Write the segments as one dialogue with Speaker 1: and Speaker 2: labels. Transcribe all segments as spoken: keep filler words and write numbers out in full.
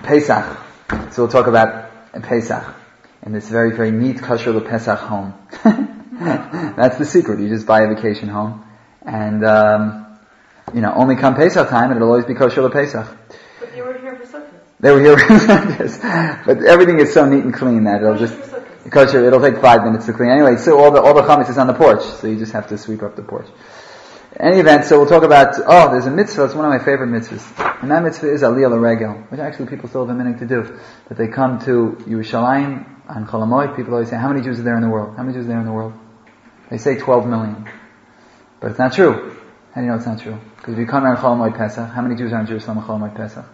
Speaker 1: Pesach. So we'll talk about Pesach in this very, very neat kosher Pesach home. That's the secret. You just buy a vacation home, and um, you know, only come Pesach time, and it'll always be kosher Pesach.
Speaker 2: But you were here for Sukkot.
Speaker 1: They were here for Sukkot, but everything is so neat and clean that it'll just kosher. It'll take five minutes to clean anyway. So all the all the chametz is on the porch, so you just have to sweep up the porch. In any event, so we'll talk about, oh, there's a mitzvah, it's one of my favorite mitzvahs. And that mitzvah is Aliyah L'Regel, which actually people still have a meaning to do. That they come to Yerushalayim on Chol HaMoed, people always say, how many Jews are there in the world? How many Jews are there in the world? They say twelve million. But it's not true. How do you know it's not true? Because if you come on Chol HaMoed Pesach, how many Jews are in Jerusalem on Chol HaMoed Pesach?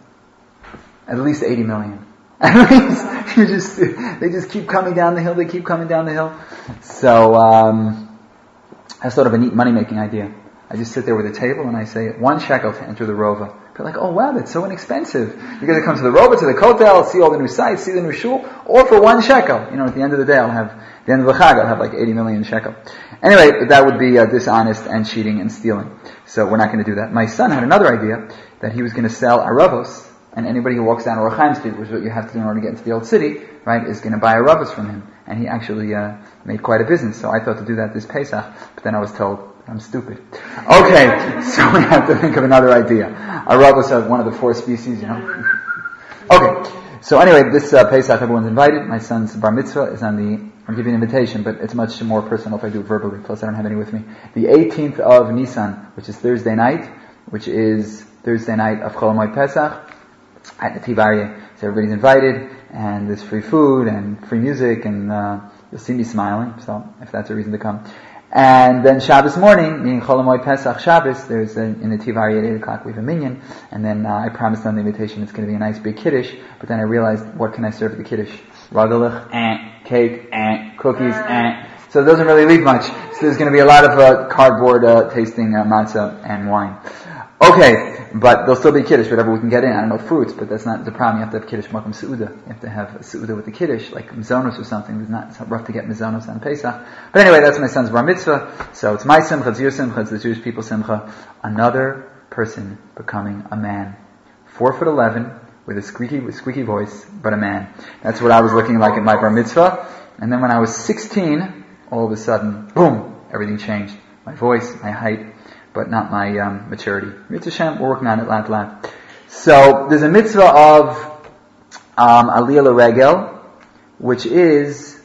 Speaker 1: At least eighty million. At least, you just, they just keep coming down the hill, they keep coming down the hill. So, um, that's sort of a neat money-making idea. I just sit there with a table and I say, one shekel to enter the Rova. They're like, oh wow, that's so inexpensive. You're going to come to the Rova, to the Kotel, see all the new sites, see the new shul, or for one shekel. You know, at the end of the day, I'll have, at the end of the Chag, I'll have like eighty million shekel. Anyway, that would be uh, dishonest and cheating and stealing. So we're not going to do that. My son had another idea, that he was going to sell aravos, and anybody who walks down Orach Chaim Street, which is what you have to do in order to get into the old city, right, is going to buy aravos from him. And he actually uh, made quite a business. So I thought to do that this Pesach, but then I was told, I'm stupid. Okay, so we have to think of another idea. Aravos are one of the four species, you know. Okay, so anyway, this uh, Pesach, everyone's invited. My son's bar mitzvah is on the, I'm giving an invitation, but it's much more personal if I do it verbally, plus I don't have any with me. The eighteenth of Nisan, which is Thursday night, which is Thursday night of Chol HaMoed Pesach, at the Netiv Aryeh. So everybody's invited, and there's free food, and free music, and uh, you'll see me smiling, so if that's a reason to come. And then Shabbos morning, meaning Chol HaMoed Pesach Shabbos, there's a, in the Netiv Aryeh at eight o'clock we have a minyan, and then uh, I promised on the invitation it's going to be a nice big kiddush, but then I realized, what can I serve at the kiddush? Ragalach, eh, cake, eh, cookies, eh. So it doesn't really leave much. So there's going to be a lot of uh, cardboard uh, tasting uh, matzah and wine. Okay, but there'll still be kiddush, whatever we can get in. I don't know fruits, but that's not the problem. You have to have kiddush makam seuda. You have to have a seuda with the kiddush, like mizonos or something. It's not, it's rough to get mizonos on Pesach. But anyway, that's my son's bar mitzvah. So it's my simcha, it's your simcha, it's the Jewish people's simcha. Another person becoming a man. Four foot eleven, with a squeaky, with squeaky voice, but a man. That's what I was looking like at my bar mitzvah. And then when I was sixteen, all of a sudden, boom, everything changed. My voice, my height, but not my um, maturity. Mitzvah Shem, we're working on it, lat lat. So there's a mitzvah of um, Aliyah L'Regel, which is,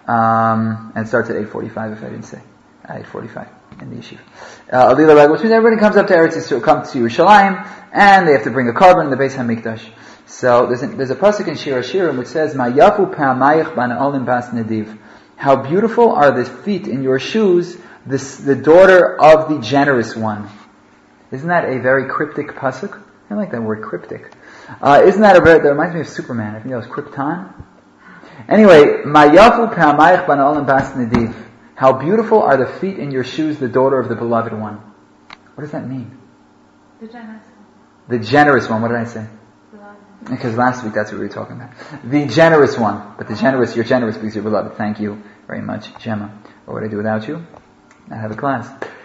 Speaker 1: um, and it starts at eight forty-five if I didn't say, at eight forty-five in the yeshiva. Uh, Aliyah L'Regel, which means everybody comes up to Eretz Yisrael, comes to Yerushalayim, and they have to bring a carbon in the Beis HaMikdash. So there's a, there's a pasuk in Shir HaShirim which says, Ma yafu pa'amayich bana'olim bas nediv. How beautiful are the feet in your shoes, This, the daughter of the generous one. Isn't that a very cryptic pasuk? I like that word, cryptic. Uh, isn't that a very, that reminds me of Superman. I think that was Krypton. Anyway, Mayafu pa'amayich bana'olim bas nediv. How beautiful are the feet in your shoes, the daughter of the beloved one. What does that mean?
Speaker 2: The generous one.
Speaker 1: The generous one, what did I say?
Speaker 2: Beloved.
Speaker 1: Because last week that's what we were talking about. The generous one. But the generous, you're generous because you're beloved. Thank you very much, Gemma. What would I do without you? I have a class.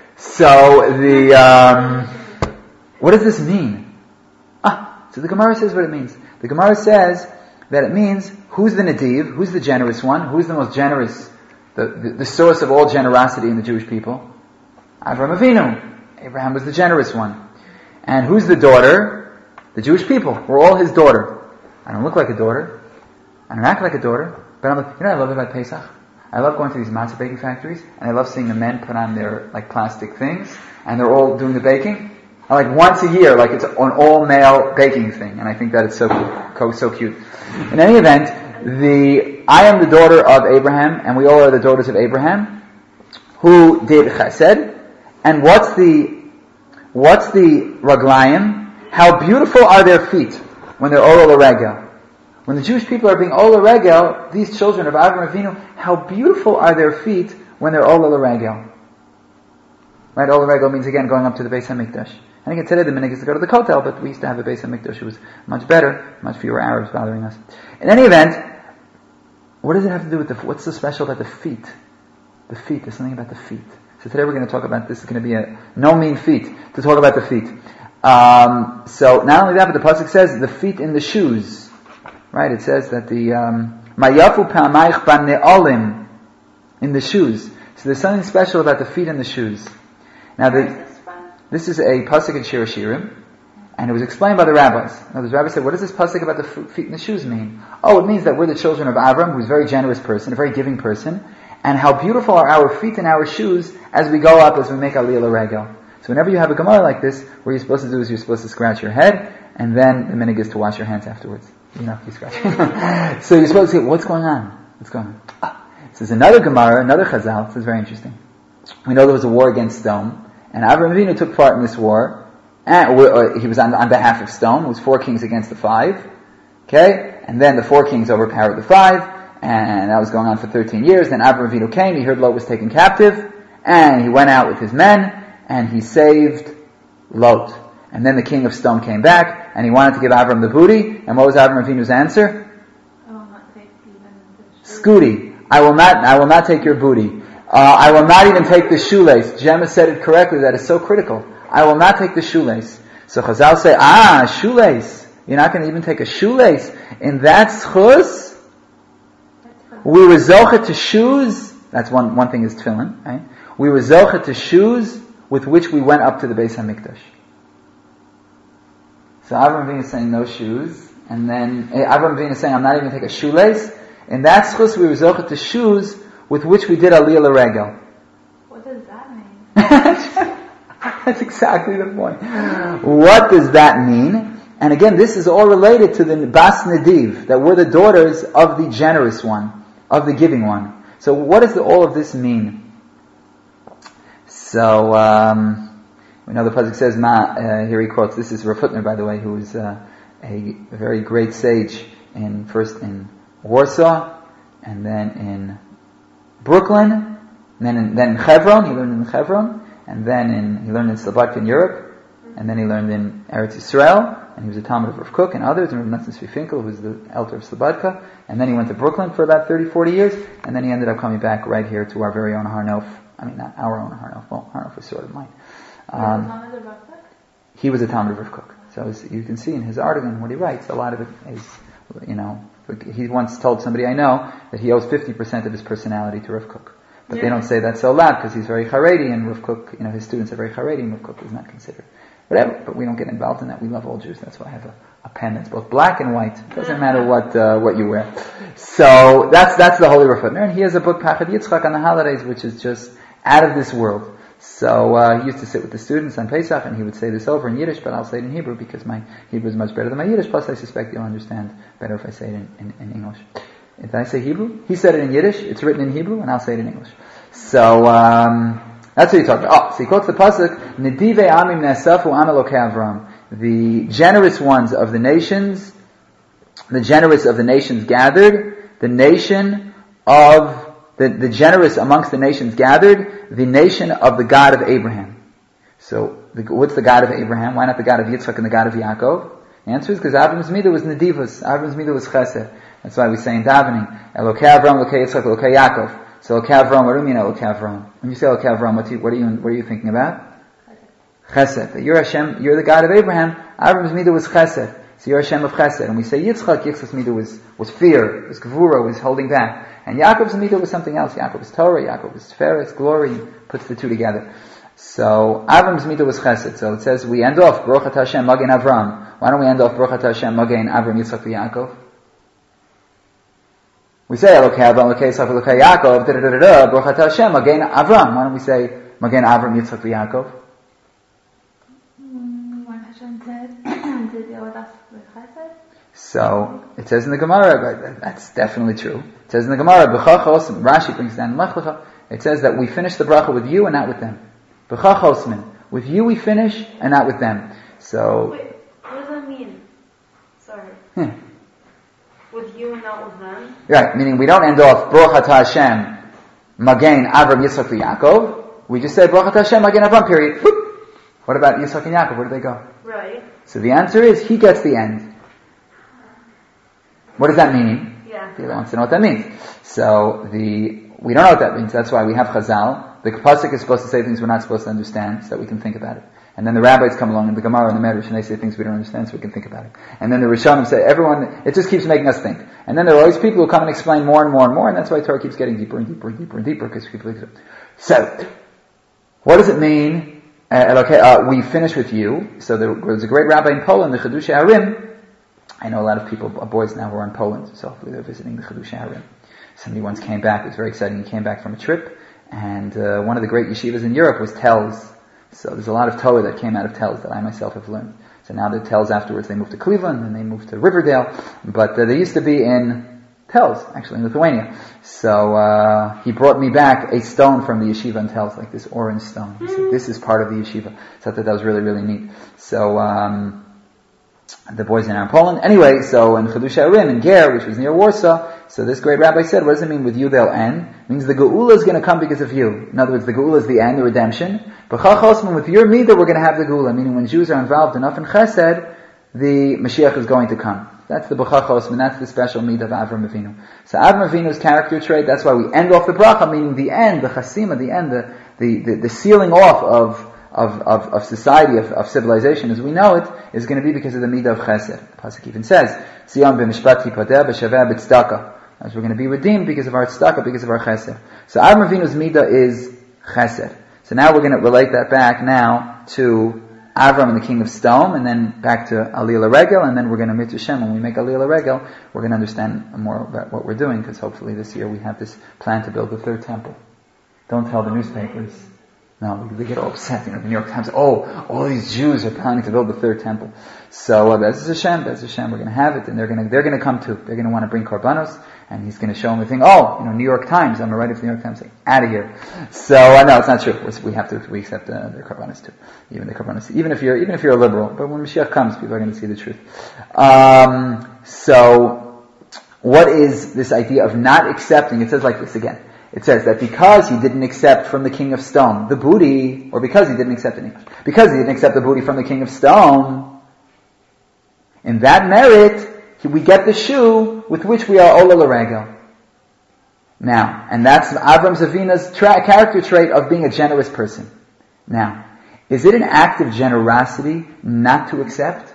Speaker 1: So the um, what does this mean? Ah, so the Gemara says what it means. The Gemara says that it means who's the Nadiv, who's the generous one, who's the most generous, the, the, the source of all generosity in the Jewish people? Avraham Avinu. Abraham was the generous one. And who's the daughter? The Jewish people. We're all his daughter. I don't look like a daughter. I don't act like a daughter. But I'm like, you know what I love about Pesach? I love going to these matzah baking factories, and I love seeing the men put on their like plastic things, and they're all doing the baking. I like once a year, like it's an all-male baking thing, and I think that it's so cute, so cute. In any event, the I am the daughter of Abraham, and we all are the daughters of Abraham, who did chesed. And what's the what's the raglayim? How beautiful are their feet when they're ola l'regel. When the Jewish people are being ola regel, these children of Avraham Avinu, how beautiful are their feet when they're ola regel. Right, ola regel means again going up to the Beis HaMikdash. I think today the minhag is to go to the Kotel, but we used to have a Beis HaMikdash. It was much better, much fewer Arabs bothering us. In any event, what does it have to do with the, what's so special about the feet? The feet, there's something about the feet. So today we're going to talk about, this is going to be a no mean feat, to talk about the feet. Um, so not only that, but the pasuk says, the feet in the shoes. right? It says that the um, Mayafu Pa'amayich Ban Ne'olim in the shoes. So there's something special about the feet and the shoes. Now, the, this is a pasuk in Shir Shirim, and it was explained by the rabbis. Now, the rabbis said, what does this pasuk about the feet and the shoes mean? Oh, it means that we're the children of Avram, who's a very generous person, a very giving person, and how beautiful are our feet and our shoes as we go up, as we make Aliyah L'Regel. So whenever you have a Gemara like this, what you're supposed to do is you're supposed to scratch your head, and then the minhag is to wash your hands afterwards. You know, you scratch. So you're supposed to say, what's going on? What's going on? Ah. So there's another Gemara, another Chazal. This is very interesting. We know there was a war against stone, and Avraham Avinu took part in this war. And he was on, on behalf of stone. It was four kings against the five. Okay? And then the four kings overpowered the five, and that was going on for thirteen years. Then Avraham Avinu came, he heard Lot was taken captive, and he went out with his men, and he saved Lot. And then the king of stone came back, and he wanted to give Avram the booty, and what was Avraham Avinu's answer?
Speaker 2: I will not take even the
Speaker 1: Scooty, I will not, I will not take your booty. Uh, I will not even take the shoelace. Gemma said it correctly, that is so critical. I will not take the shoelace. So Chazal say, ah, shoelace. You're not going to even take a shoelace. In that schus, we were zocha to shoes. That's one, one thing is tefillin, right? We were zocha to shoes with which we went up to the Beis HaMikdash. So Avraham Avinu is saying no shoes, and then eh, Avraham Avinu is saying I'm not even going to take a shoelace. In that schus, we were zocha to shoes with which we did Aliyah L'Regel.
Speaker 2: What does that mean?
Speaker 1: That's exactly the point. What does that mean? And again, this is all related to the Bas Nediv, that we're the daughters of the generous one, of the giving one. So what does the, all of this mean? So, um, we know the pasuk says, Ma, uh, here he quotes, this is Rav Hutner, by the way, who is uh, a, a very great sage, in first in Warsaw, and then in Brooklyn, and then in, then in Hebron, he learned in Hebron, and then in, he learned in Slobodka in Europe, and then he learned in Eretz Yisrael, and he was a Talmud of Rav Kook and others, and Rav Nathan Tzvi Finkel, who was the elder of Slobodka, and then he went to Brooklyn for about thirty, forty years, and then he ended up coming back right here to our very own Har Nof. I mean, not our own Har Nof, well, Har Nof was sort of mine. Um, he was a Talmud of Rav Kook. So as you can see in his article and what he writes, a lot of it is, you know, he once told somebody I know that he owes fifty percent of his personality to Rav Kook. But yeah. They don't say that so loud because he's very Haredi, and Rav Kook, you know, his students are very Haredi, and Rav Kook is not considered. Whatever, but we don't get involved in that. We love all Jews. That's why I have a, a pen that's both black and white. It doesn't matter what uh, what you wear. So that's that's the Holy Rav Hutner, and he has a book Pachad Yitzchak on the holidays, which is just out of this world. So uh, he used to sit with the students on Pesach, and he would say this over in Yiddish, but I'll say it in Hebrew because my Hebrew is much better than my Yiddish. Plus, I suspect you'll understand better if I say it in, in, in English. Did I say Hebrew? He said it in Yiddish. It's written in Hebrew, and I'll say it in English. So um, that's what he talked about. Oh, so he quotes the pasuk: "Nedivei amim ne'asafu am Elokei Avram." The generous ones of the nations, the generous of the nations gathered, the nation of the, the generous amongst the nations gathered, the nation of the God of Abraham. So, the, what's the God of Abraham? Why not the God of Yitzchak and the God of Yaakov? The answer is because Avram's midah was nedivus. Avram's midah was chesed. That's why we say in davening, Elokei Avram, Elokei Yitzchak, Elokei Yaakov. So Elokei Avram, what do you mean Elokei Avram? When you say Elokei Avram, what, you, what are you what are you thinking about? Chesed. That you're Hashem, you're the God of Abraham. Avram's midah was chesed. So you're Hashem of chesed. And we say Yitzchak, Yitzchak's midah was, was fear, was gevura, was holding back. And Yaakov's midah was something else. Yaakov was Torah, Yaakov was Tiferes, glory, puts the two together. So Avram's midah was chesed. So it says we end off Baruch Atah Hashem Magen Avram. Why don't we end off Baruch Atah Hashem Magen Avram Yitzchak Yaakov? We say Elokei Avram, Elokei Yitzchak, Elokei Yaakov, da da da da. Baruch Atah Hashem Magen Avram. Why don't we say Magen Avram Yitzchak Yaakov?
Speaker 2: When Hashem said, "Did you with us with chesed?"
Speaker 1: So it says in the Gemara, that's definitely true. It says in the Gemara, B'chachos, Rashi brings down Lech Lecha, it says that we finish the bracha with you and not with them. B'chachosmin, with you we finish and not with them. So.
Speaker 2: Wait, what does that mean? Sorry.
Speaker 1: Yeah.
Speaker 2: With you and not with them?
Speaker 1: Right, meaning we don't end off Baruch Atah Hashem, Magen Avram Yitzchak Yaakov. We just say Baruch Atah Hashem, Magen Avram, period. Whoop. What about Yitzchak and Yaakov? Where do they go?
Speaker 2: Right.
Speaker 1: So the answer is he gets the end. What does that mean?
Speaker 2: Yeah.
Speaker 1: The other wants to know what that means. So the we don't know what that means. That's why we have Chazal. The pasuk is supposed to say things we're not supposed to understand, so that we can think about it. And then the rabbis come along in the Gemara and the Medrash and they say things we don't understand so we can think about it. And then the Rishonim say, everyone, it just keeps making us think. And then there are always people who come and explain more and more and more, and that's why Torah keeps getting deeper and deeper and deeper and deeper, because people. So, what does it mean? Uh, okay, uh, we finish with you. So there was a great rabbi in Poland, the Chiddushei Harim. I know a lot of people, boys now who are in Poland, so hopefully they're visiting the Chiddushei Harim. Somebody once came back, it was very exciting, he came back from a trip, and uh, one of the great yeshivas in Europe was Telz. So there's a lot of Torah that came out of Telz that I myself have learned. So now the Telz afterwards, they moved to Cleveland, and they moved to Riverdale, but uh, they used to be in Telz, actually in Lithuania. So uh, he brought me back a stone from the yeshiva in Telz, like this orange stone. He said, this is part of the yeshiva. So I thought that was really, really neat. So um the boys are now in Poland. Anyway, so in Chiddushei Harim, in Ger, which was near Warsaw, so this great rabbi said, what does it mean with you they'll end? It means the Geula is going to come because of you. In other words, the Geula is the end, the redemption. But Chachosman, with your Midah, we're going to have the Geula. Meaning when Jews are involved enough in Chesed, the Mashiach is going to come. That's the B'chachosman, that's the special Midah of Avram Avinu. So Avram Avinu's character trait, that's why we end off the bracha, meaning the end, the chasima, the end, the, the, the, the sealing off of Of, of, of society, of, of civilization as we know it, is going to be because of the midah of chesed. The pasuk even says, "Sion b'mishpat hipadeh b'shaveh b'tzedakah." As we're going to be redeemed because of our tzedakah, because of our chesed. So Avram Avinu's midah is chesed. So now we're going to relate that back now to Avram and the king of Stone, and then back to Aliyah L'Regel, and then we're going to mitzvah Shem. When we make Aliyah L'Regel, we're going to understand more about what we're doing, because hopefully this year we have this plan to build the third temple. Don't tell the newspapers. No, they get all upset. You know, the New York Times, oh, all these Jews are planning to build the third temple. So, uh, Bez Hashem, Bez Hashem, we're going to have it, and they're going to, they're going to come too. They're going to want to bring korbanos, and he's going to show them the thing, oh, you know, New York Times, I'm going to write it for the New York Times, say, out of here. So, uh, no, it's not true. We have to, we accept uh, their korbanos too. Even the korbanos, even if you're, even if you're a liberal. But when Mashiach comes, people are going to see the truth. Um, so, what is this idea of not accepting? It says like this again. It says that because he didn't accept from the king of stone the booty, or because he didn't accept it, because he didn't accept the booty from the king of stone, in that merit, we get the shoe with which we are Ola L'Regel. Now, and that's Avram Avina's tra- character trait of being a generous person. Now, is it an act of generosity not to accept?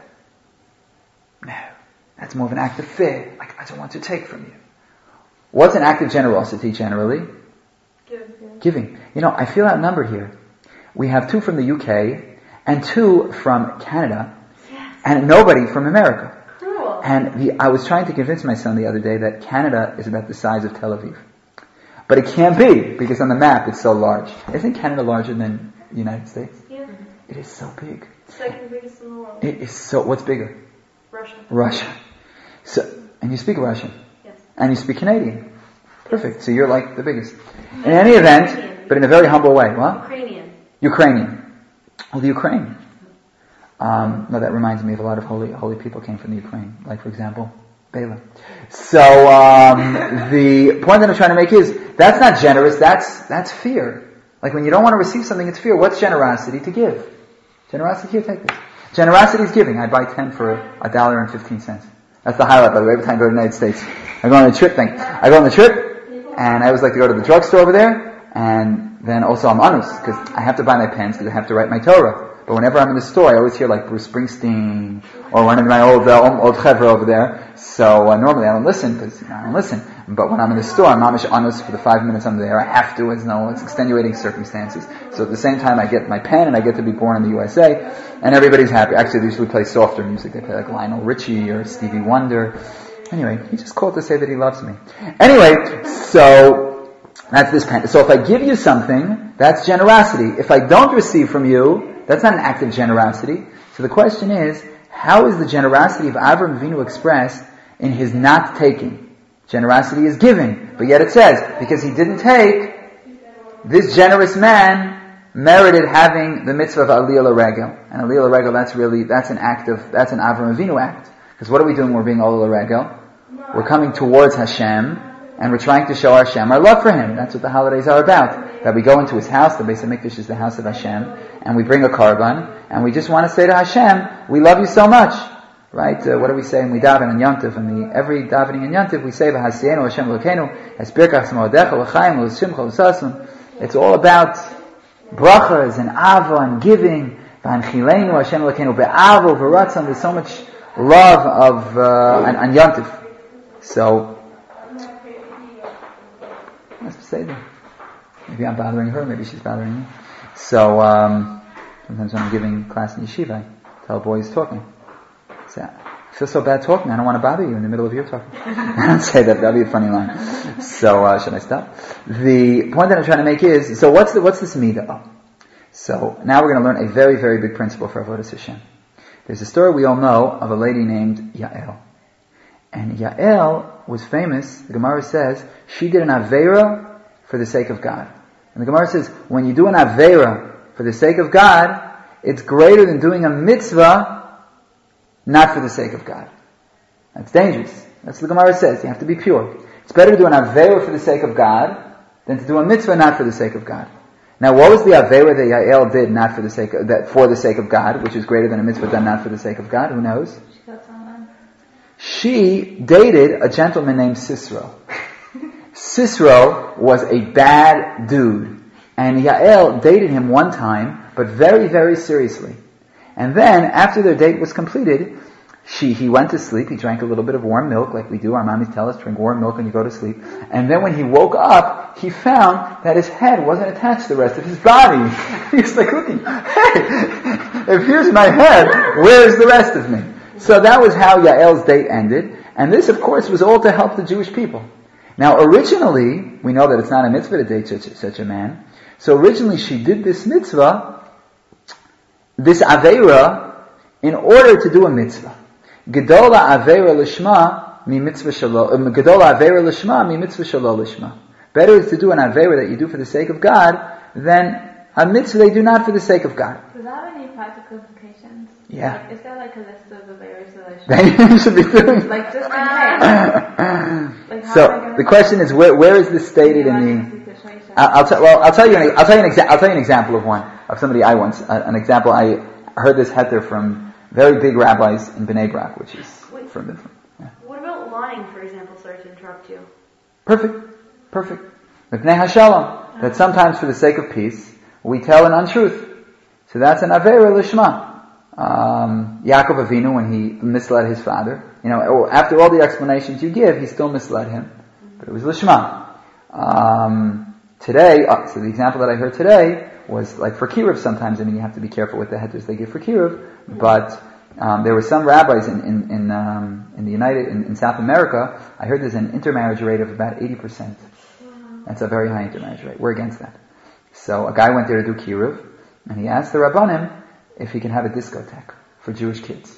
Speaker 1: No. That's more of an act of fear. Like, I don't want to take from you. What's an act of generosity generally? Giving. Giving. You know, I feel outnumbered here. We have two from the U K and two from Canada, yes, and nobody from America.
Speaker 2: Cool.
Speaker 1: And the, I was trying to convince my son the other day that Canada is about the size of Tel Aviv. But it can't be, because on the map it's so large. Isn't Canada larger than the United States?
Speaker 2: Yeah.
Speaker 1: It is so big.
Speaker 2: Second biggest in the world.
Speaker 1: It is so, what's bigger?
Speaker 2: Russia.
Speaker 1: Russia. So, and you speak Russian? And you speak Canadian. Perfect. So you're like the biggest. In any event, but in a very humble way. What?
Speaker 2: Ukrainian.
Speaker 1: Ukrainian. Oh, the Ukraine. Um, no, that reminds me of a lot of holy holy people came from the Ukraine. Like, for example, Bela. So, um, the point that I'm trying to make is, that's not generous, that's, that's fear. Like when you don't want to receive something, it's fear. What's generosity? To give. Generosity, here, take this. Generosity is giving. I buy ten for a dollar and fifteen cents. That's the highlight, by the way, every time I go to the United States. I go on a trip thing. I go on the trip, and I always like to go to the drugstore over there, and then also I'm anus, because I have to buy my pens, because I have to write my Torah. But whenever I'm in the store, I always hear like Bruce Springsteen, or one of my old, uh, old chevra over there. So, uh, normally I don't listen, because you know, I don't listen. But when I'm in the store, I'm mamish anus for the five minutes I'm there. I have to, as no, it's extenuating circumstances. So at the same time, I get my pen, and I get to be born in the U S A, and everybody's happy. Actually, they usually play softer music. They play like Lionel Richie or Stevie Wonder. Anyway, he just called to say that he loves me. Anyway, so that's this pen. So if I give you something, that's generosity. If I don't receive from you, that's not an act of generosity. So the question is, how is the generosity of Avram Avinu expressed in his not taking? Generosity is giving, but yet it says, because he didn't take, this generous man merited having the mitzvah of Aliyah L'Regel. And Aliyah L'Regel, that's really, that's an act of, that's an Avram Avinu act. Because what are we doing when we're being Aliyah L'Regel? We're coming towards Hashem, and we're trying to show Hashem our love for Him. That's what the holidays are about. That we go into His house, the Beis HaMikdash is the house of Hashem, and we bring a korban, and we just want to say to Hashem, we love you so much. Right? Uh, what do we say when we daven in Yom Tov? And the, every davening in Yom Tov, we say, V'hasiyenu Hashem Elokeinu, Esbirkach S'modecha, L'chaim, L'simcha, L'sasun. It's all about brachas and ava and giving. V'anchilenu Hashem Elokeinu be'avo v'ratzon. There's so much love of uh, on, on Yom Tov. So, let's say that. Maybe I'm bothering her. Maybe she's bothering me. So um, sometimes when I'm giving class in yeshiva, I tell boys talking. I say, I feel so bad talking. I don't want to bother you in the middle of your talking. I don't say that. That'd be a funny line. So uh, should I stop? The point that I'm trying to make is, so what's the, what's this midah? Oh. So now we're going to learn a very, very big principle for Avodas Hashem. There's a story we all know of a lady named Yael. And Yael was famous, the Gemara says, she did an Aveira for the sake of God. And the Gemara says, when you do an Aveira for the sake of God, it's greater than doing a mitzvah not for the sake of God. That's dangerous. That's what the Gemara says. You have to be pure. It's better to do an Aveira for the sake of God than to do a mitzvah not for the sake of God. Now, what was the Aveira that Yael did not for the sake of, that for the sake of God, which is greater than a mitzvah done not for the sake of God? Who knows?
Speaker 2: She got someone.
Speaker 1: She dated a gentleman named Sisro. Sisro was a bad dude. And Yael dated him one time, but very, very seriously. And then, after their date was completed, she, he went to sleep, he drank a little bit of warm milk, like we do, our mommies tell us, drink warm milk when you go to sleep. And then when he woke up, he found that his head wasn't attached to the rest of his body. He's like looking, hey, if here's my head, where's the rest of me? So that was how Yael's date ended. And this, of course, was all to help the Jewish people. Now, originally, we know that it's not a mitzvah to date such, such a man. So originally she did this mitzvah, this Aveira, in order to do a mitzvah. Gedola Aveira Lishma mi mitzvah shalo. Gedola Aveira Lishma mi mitzvah shalo Lishma. Better is to do an Aveira that you do for the sake of God than a mitzvah they do not for the sake of God.
Speaker 2: Does that have any practical implications?
Speaker 1: Yeah.
Speaker 2: Like, is there like a list of Aveiras that
Speaker 1: That you should be doing.
Speaker 2: Like just in case. Like, how
Speaker 1: So
Speaker 2: am I gonna
Speaker 1: the question is, where where is this stated in the? I'll, I'll tell. Well, I'll tell you. An, I'll tell you an exa- I'll tell you an example of one of somebody I once. Uh, an example I heard this heter from very big rabbis in Bnei Brak, which is
Speaker 3: Wait,
Speaker 1: from. from yeah.
Speaker 3: What about lying, for example? Sorry to interrupt you.
Speaker 1: Perfect, perfect. Mipnei hashalom. That sometimes for the sake of peace we tell an untruth. So that's an aveira lishma. Um, Yaakov Avinu, when he misled his father, you know, after all the explanations you give, he still misled him, but it was lishma. Um, today, uh, so the example that I heard today was like for kiruv. Sometimes, I mean, you have to be careful with the headers they give for kiruv, but um, there were some rabbis in in in, um, in the United in, in South America. I heard there's an intermarriage rate of about eighty percent. That's a very high intermarriage rate. We're against that. So a guy went there to do kiruv, and he asked the rabbanim if he can have a discotheque for Jewish kids.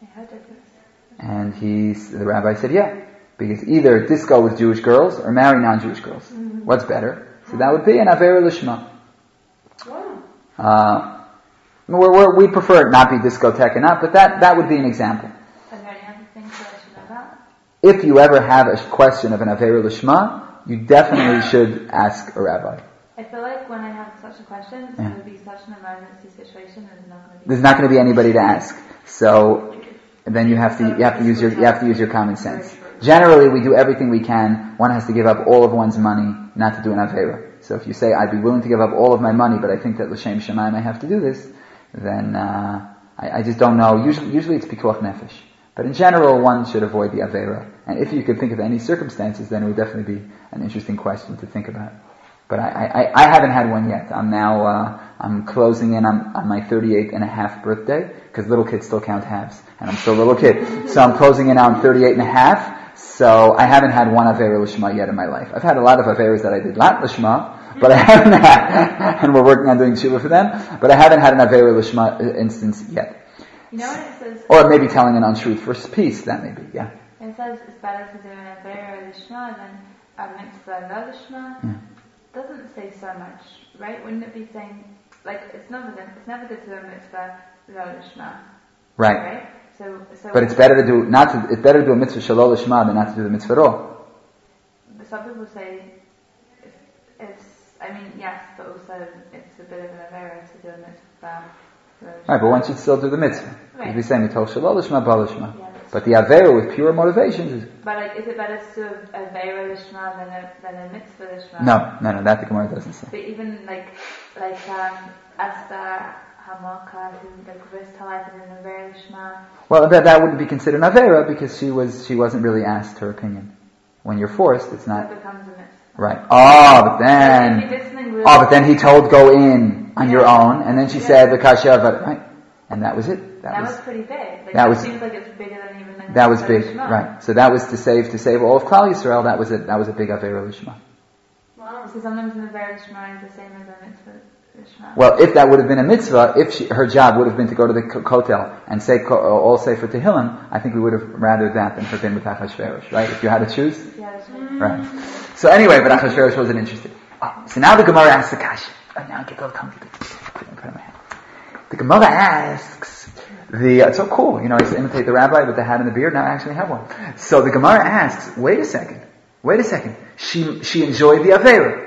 Speaker 1: And he, the rabbi said, yeah, because either disco with Jewish girls or marry non-Jewish girls. Mm-hmm. What's better? So that would be an avera lishma. Wow. Uh, we're, we're, we prefer it not be discotheque and not, but that, that would be an example.
Speaker 2: Are there any other things that I should know about?
Speaker 1: If you ever have a question of an avera lishma, you definitely should ask a rabbi.
Speaker 2: I feel like when I have such a question, it's
Speaker 1: Yeah.
Speaker 2: going to be such an emergency situation, and there's not going to be.
Speaker 1: There's not going to be anybody to ask. So then you have to you have to use your you have to use your common sense. Generally, we do everything we can. One has to give up all of one's money not to do an avera. So if you say, I'd be willing to give up all of my money, but I think that l'shem shamayim I have to do this, then uh, I, I just don't know. Usually, usually it's pikuach nefesh. But in general, one should avoid the avera. And if you could think of any circumstances, then it would definitely be an interesting question to think about. But I, I, I haven't had one yet. I'm now, uh, I'm closing in on, on my thirty-eighth and a half birthday, because little kids still count halves, and I'm still a little kid. So I'm closing in on thirty-eight and a half, so I haven't had one Avera Lishma yet in my life. I've had a lot of Averas that I did not Lishma, but I haven't had, and we're working on doing Tshuva for them, but I haven't had an Avera Lishma instance yet.
Speaker 2: You know what it says?
Speaker 1: Or maybe telling an untruth for peace, that may be, yeah.
Speaker 2: It says it's better to do an Avera Lishma than a Mitzvah Lo Lishma.
Speaker 1: Yeah.
Speaker 2: Doesn't say so much, right? Wouldn't it be saying, like, it's never good, it's never good to do a mitzvah lo lishma,
Speaker 1: Right.
Speaker 2: right? So, so
Speaker 1: But it's better to do not to it's better to do a mitzvah shelo lishma than not to do the mitzvah ro.
Speaker 2: Some people say it's, it's I mean, yes, but also it's a bit of an avera to do a mitzvah.
Speaker 1: Right, but one should still do the mitzvah.
Speaker 2: Right.
Speaker 1: If we say mitol shelo lishma ba lishma.
Speaker 2: Yeah,
Speaker 1: But the avera with pure motivations is
Speaker 2: but like, is it better to do a avera lishma than a than a mitzvah lishma?
Speaker 1: no, no, no. That the Gemara doesn't say.
Speaker 2: But even like like um, Esther Hamaka, who like was highlighted in the very Shema.
Speaker 1: Well, that, that wouldn't be considered an Avera because she was, she wasn't really asked her opinion. When you're forced, it's not.
Speaker 2: It becomes a mitzvah.
Speaker 1: Right. Oh, but then,
Speaker 2: Really
Speaker 1: oh, but then he told go in on
Speaker 2: yeah.
Speaker 1: your own, and then she yeah. said, L'kashya, right? And that was it.
Speaker 2: That, that was, was pretty big. Like,
Speaker 1: that
Speaker 2: it
Speaker 1: was,
Speaker 2: seems like it's bigger than even like
Speaker 1: that was big,
Speaker 2: Shema.
Speaker 1: right. So that was to save, to save all of Klal Yisrael, that was a, that was a big Avera Lishma.
Speaker 2: Wow. So sometimes in the very Shema is the same as a mitzvah.
Speaker 1: Well, if that would have been a mitzvah, if she, her job would have been to go to the kotel and say all Sefer Tehillim, I think we would have rather that than forbidden with Achashverosh, right? If you had to choose,
Speaker 2: mm-hmm.
Speaker 1: right? So anyway, but Achashverosh wasn't interested. Oh, so now the Gemara asks the kasha. Oh, now I get all comfortable. The Gemara asks the. It's so cool, you know. I used to imitate the rabbi with the hat and the beard. Now I actually have one. So the Gemara asks, wait a second, wait a second. She she enjoyed the Avera.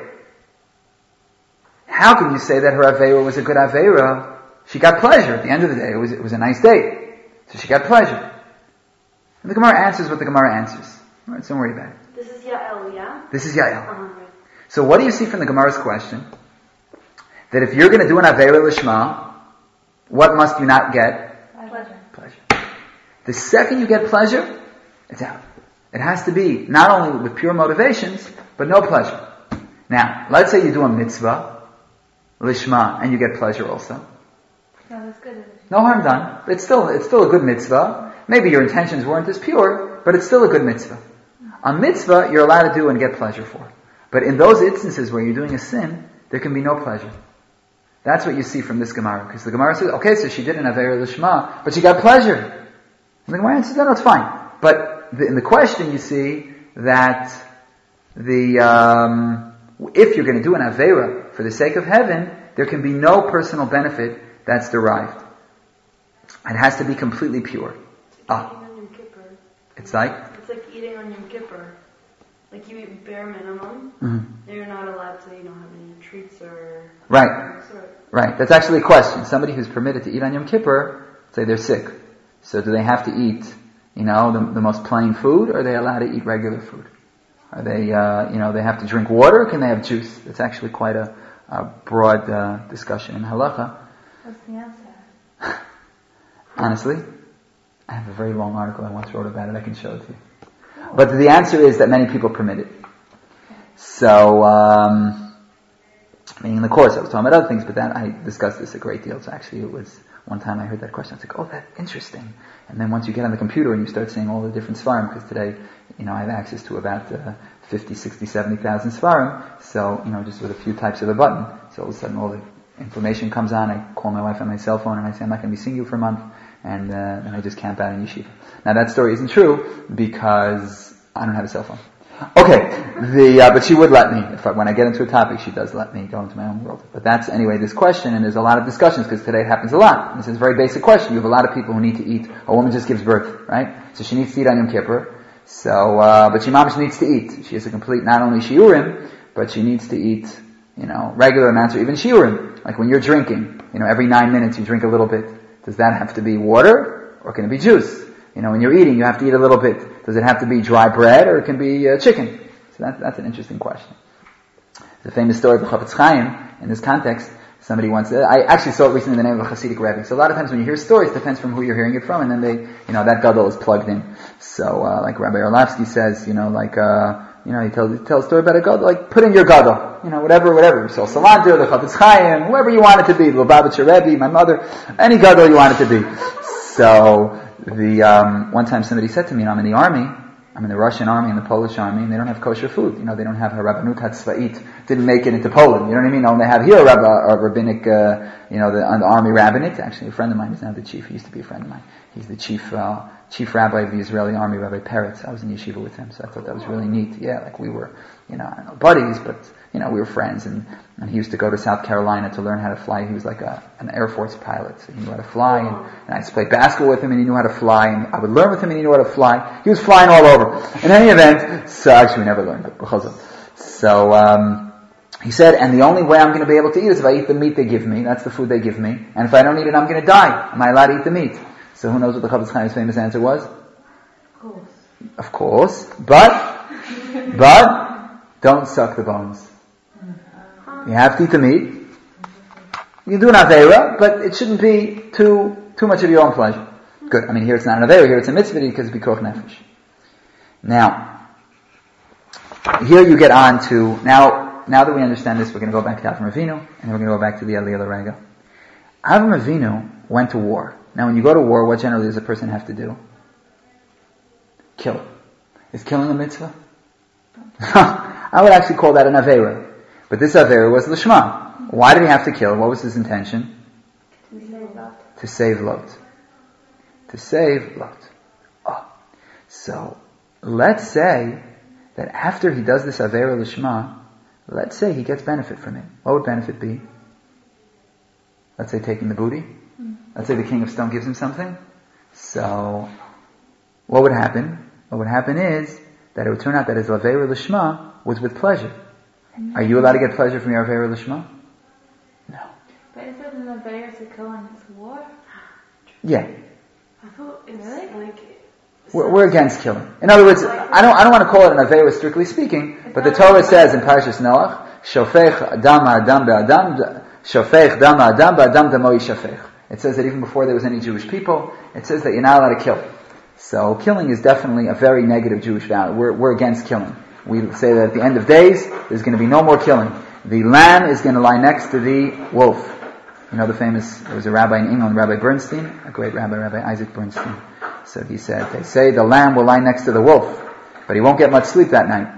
Speaker 1: How can you say that her Aveira was a good Aveira? She got pleasure. At the end of the day, it was, it was a nice day. So she got pleasure. And the Gemara answers what the Gemara answers. All right, so don't worry about it.
Speaker 3: This is Yael, yeah?
Speaker 1: This is Yael.
Speaker 3: Uh-huh, right.
Speaker 1: So what do you see from the Gemara's question? That if you're going to do an Aveira Lishma, what must you not get?
Speaker 2: Pleasure.
Speaker 1: Pleasure. The second you get pleasure, it's out. It has to be not only with pure motivations, but no pleasure. Now, let's say you do a mitzvah, Lishma, and you get pleasure also.
Speaker 2: No, that's good.
Speaker 1: No harm done. It's still, it's still a good mitzvah. Maybe your intentions weren't as pure, but it's still a good mitzvah. A mitzvah you're allowed to do and get pleasure for. But in those instances where you're doing a sin, there can be no pleasure. That's what you see from this Gemara. Because the Gemara says, okay, so she did an Aveira Lishma, but she got pleasure. And the Gemara says, no, no, it's fine. But the, in the question you see that the, um, if you're going to do an Aveira for the sake of heaven, there can be no personal benefit that's derived. It has to be completely pure.
Speaker 3: It's like
Speaker 1: ah.
Speaker 3: eating on Yom Kippur.
Speaker 1: It's like?
Speaker 3: It's like eating on Yom Kippur. Like you eat bare minimum,
Speaker 1: Mm-hmm.
Speaker 3: you're not allowed to, you know, have any treats or...
Speaker 1: Right. Right. That's actually a question. Somebody who's permitted to eat on Yom Kippur, say they're sick. So do they have to eat, you know, the, the most plain food, or are they allowed to eat regular food? Are they, uh, you know, they have to drink water, or can they have juice? It's actually quite a, a broad uh, discussion in halacha.
Speaker 2: What's the answer?
Speaker 1: Honestly, I have a very long article I once wrote about it. I can show it to you. But the answer is that many people permit it. So, um, I mean, in the course I was talking about other things, but that I discussed this a great deal. So actually, it was one time I heard that question. I was like, "Oh, that's interesting." And then once you get on the computer and you start seeing all the different svarim, because today, you know, I have access to about uh, fifty, sixty, seventy thousand svarim. So, you know, just with a few types of a button, so all of a sudden all the information comes on. I call my wife on my cell phone and I say, "I'm not going to be seeing you for a month," and uh, then I just camp out in yeshiva. Now that story isn't true because I don't have a cell phone. Okay, the uh, but she would let me. If I, when I get into a topic, she does let me go into my own world. But that's anyway this question, and there's a lot of discussions because today it happens a lot. This is a very basic question. You have a lot of people who need to eat. A woman just gives birth, right? So she needs to eat on Yom Kippur. So, uh, but she mamish needs to eat. She has a complete not only shiurim, but she needs to eat, you know, regular amounts or even shiurim. Like when you're drinking, you know, every nine minutes you drink a little bit. Does that have to be water or can it be juice? You know, when you're eating, you have to eat a little bit. Does it have to be dry bread or it can be uh, chicken? So that, that's an interesting question. The famous story of Chafetz Chaim in this context. Somebody once, uh, I actually saw it recently in the name of a Hasidic Rebbe. So a lot of times when you hear stories, it depends from who you're hearing it from, and then they, you know, that gadol is plugged in. So, uh, like Rabbi Orlovsky says, you know, like, uh, you know, he tells, he tells a story about a gadol, like, put in your gadol. You know, whatever, whatever. So Salanter, the Chafetz Chaim, whoever you want it to be, the Lubavitcher Rebbe, my mother, any gadol you want it to be. So, the, um, one time somebody said to me, I'm in the army, I'm in the Russian army and the Polish army, and they don't have kosher food. You know, they don't have a Rabbanut HaTzva'it. Didn't make it into Poland. You know what I mean? No, they have here a, rabbi, a rabbinic, uh, you know, the, the army rabbinate. Actually, a friend of mine is now the chief. He used to be a friend of mine. He's the chief, uh, chief rabbi of the Israeli army, Rabbi Peretz. I was in yeshiva with him, so I thought that was really neat. Yeah, like we were, you know, I don't know, buddies, but, you know, we were friends, and, and he used to go to South Carolina to learn how to fly. He was like a, an Air Force pilot, so he knew how to fly, and, and I used to play basketball with him, and he knew how to fly, and I would learn with him, and he knew how to fly. He was flying all over. In any event, so actually we never learned, but so, um, he said, and the only way I'm going to be able to eat is if I eat the meat they give me. That's the food they give me. And if I don't eat it, I'm going to die. Am I allowed to eat the meat? So who knows what the Chafetz Chaim's famous answer was?
Speaker 2: Of course.
Speaker 1: Of course. But, but, don't suck the bones. You have to eat the meat. You can do an Aveira, but it shouldn't be too too much of your own pleasure. Good. I mean, here it's not an Aveira, here it's a mitzvah because it's Pikuach Nefesh. Now, here you get on to, now now that we understand this, we're going to go back to Avram Avinu, and then we're going to go back to the Aliyah L'Rega. Avram Avinu went to war. Now, when you go to war, what generally does a person have to do? Kill. Is killing a mitzvah? I would actually call that an Aveira. But this Aveira was Lishma. Why did he have to kill? What was his intention?
Speaker 2: To save Lot.
Speaker 1: To save Lot. To save Lot. Oh. So, let's say that after he does this Aveira Lishma, let's say he gets benefit from it. What would benefit be? Let's say taking the booty. Mm. Let's say the king of stone gives him something. So, what would happen? What would happen is that it would turn out that his Aveira Lishma was with pleasure. Mm. Are you allowed to get pleasure from your Aveira Lishma? No.
Speaker 2: But is it an Aveira to kill in this war?
Speaker 1: Yeah.
Speaker 3: I thought it's
Speaker 2: really?
Speaker 3: like...
Speaker 1: We're, we're against killing. In other words, I don't, I don't want to call it an Aveira strictly speaking, but the Torah says in Parashas Noach, Shofech Adam Adam Be'Adam, Shofech Dam Adam Be'Adam Damo Yishafech. It says that even before there was any Jewish people, it says that you're not allowed to kill. So killing is definitely a very negative Jewish value. We're, we're against killing. We say that at the end of days, there's going to be no more killing. The lamb is going to lie next to the wolf. You know the famous, there was a rabbi in England, Rabbi Bernstein, a great rabbi, Rabbi Isaac Bernstein. So he said, they say the lamb will lie next to the wolf, but he won't get much sleep that night.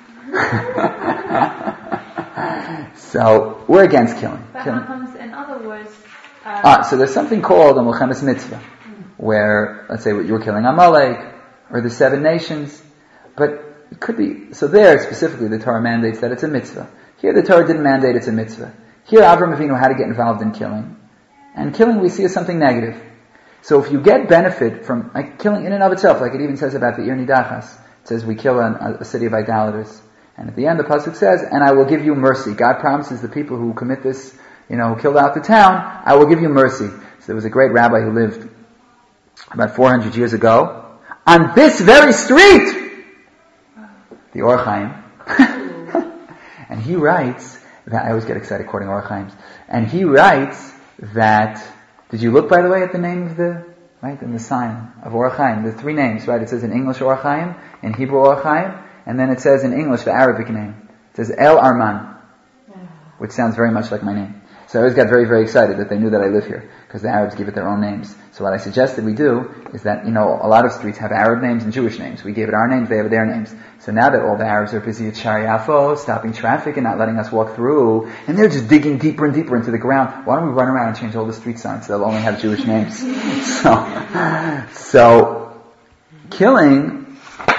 Speaker 1: So, we're against killing.
Speaker 2: But
Speaker 1: killing.
Speaker 2: how comes, in other words... Um,
Speaker 1: ah, so there's something called a Milchemes Mitzvah, where, let's say, you're killing Amalek, or the seven nations, but it could be, so there specifically the Torah mandates that it's a mitzvah. Here the Torah didn't mandate it's a mitzvah. Here Avram Avinu had to get involved in killing. And killing we see as something negative. So if you get benefit from, like killing in and of itself, like it even says about the Ir Nidachas, it says we kill a, a city of idolaters. And at the end the pasuk says, and I will give you mercy. God promises the people who commit this, you know, who killed out the town, I will give you mercy. So there was a great rabbi who lived about four hundred years ago, on this very street, the Or Chaim. And he writes, that I always get excited quoting Or Chaim's, and he writes that, did you look by the way at the name of the, right, in the sign of Or Chaim, the three names, right, it says in English Or Chaim, in Hebrew Or Chaim, and then it says in English the Arabic name. It says El Arman, which sounds very much like my name. So I always got very, very excited that they knew that I live here, because the Arabs give it their own names. So what I suggested we do is that, you know, a lot of streets have Arab names and Jewish names. We gave it our names, they have their names. So now that all the Arabs are busy at Shari Yafo, stopping traffic and not letting us walk through, and they're just digging deeper and deeper into the ground, why don't we run around and change all the street signs so they'll only have Jewish names? So, so, killing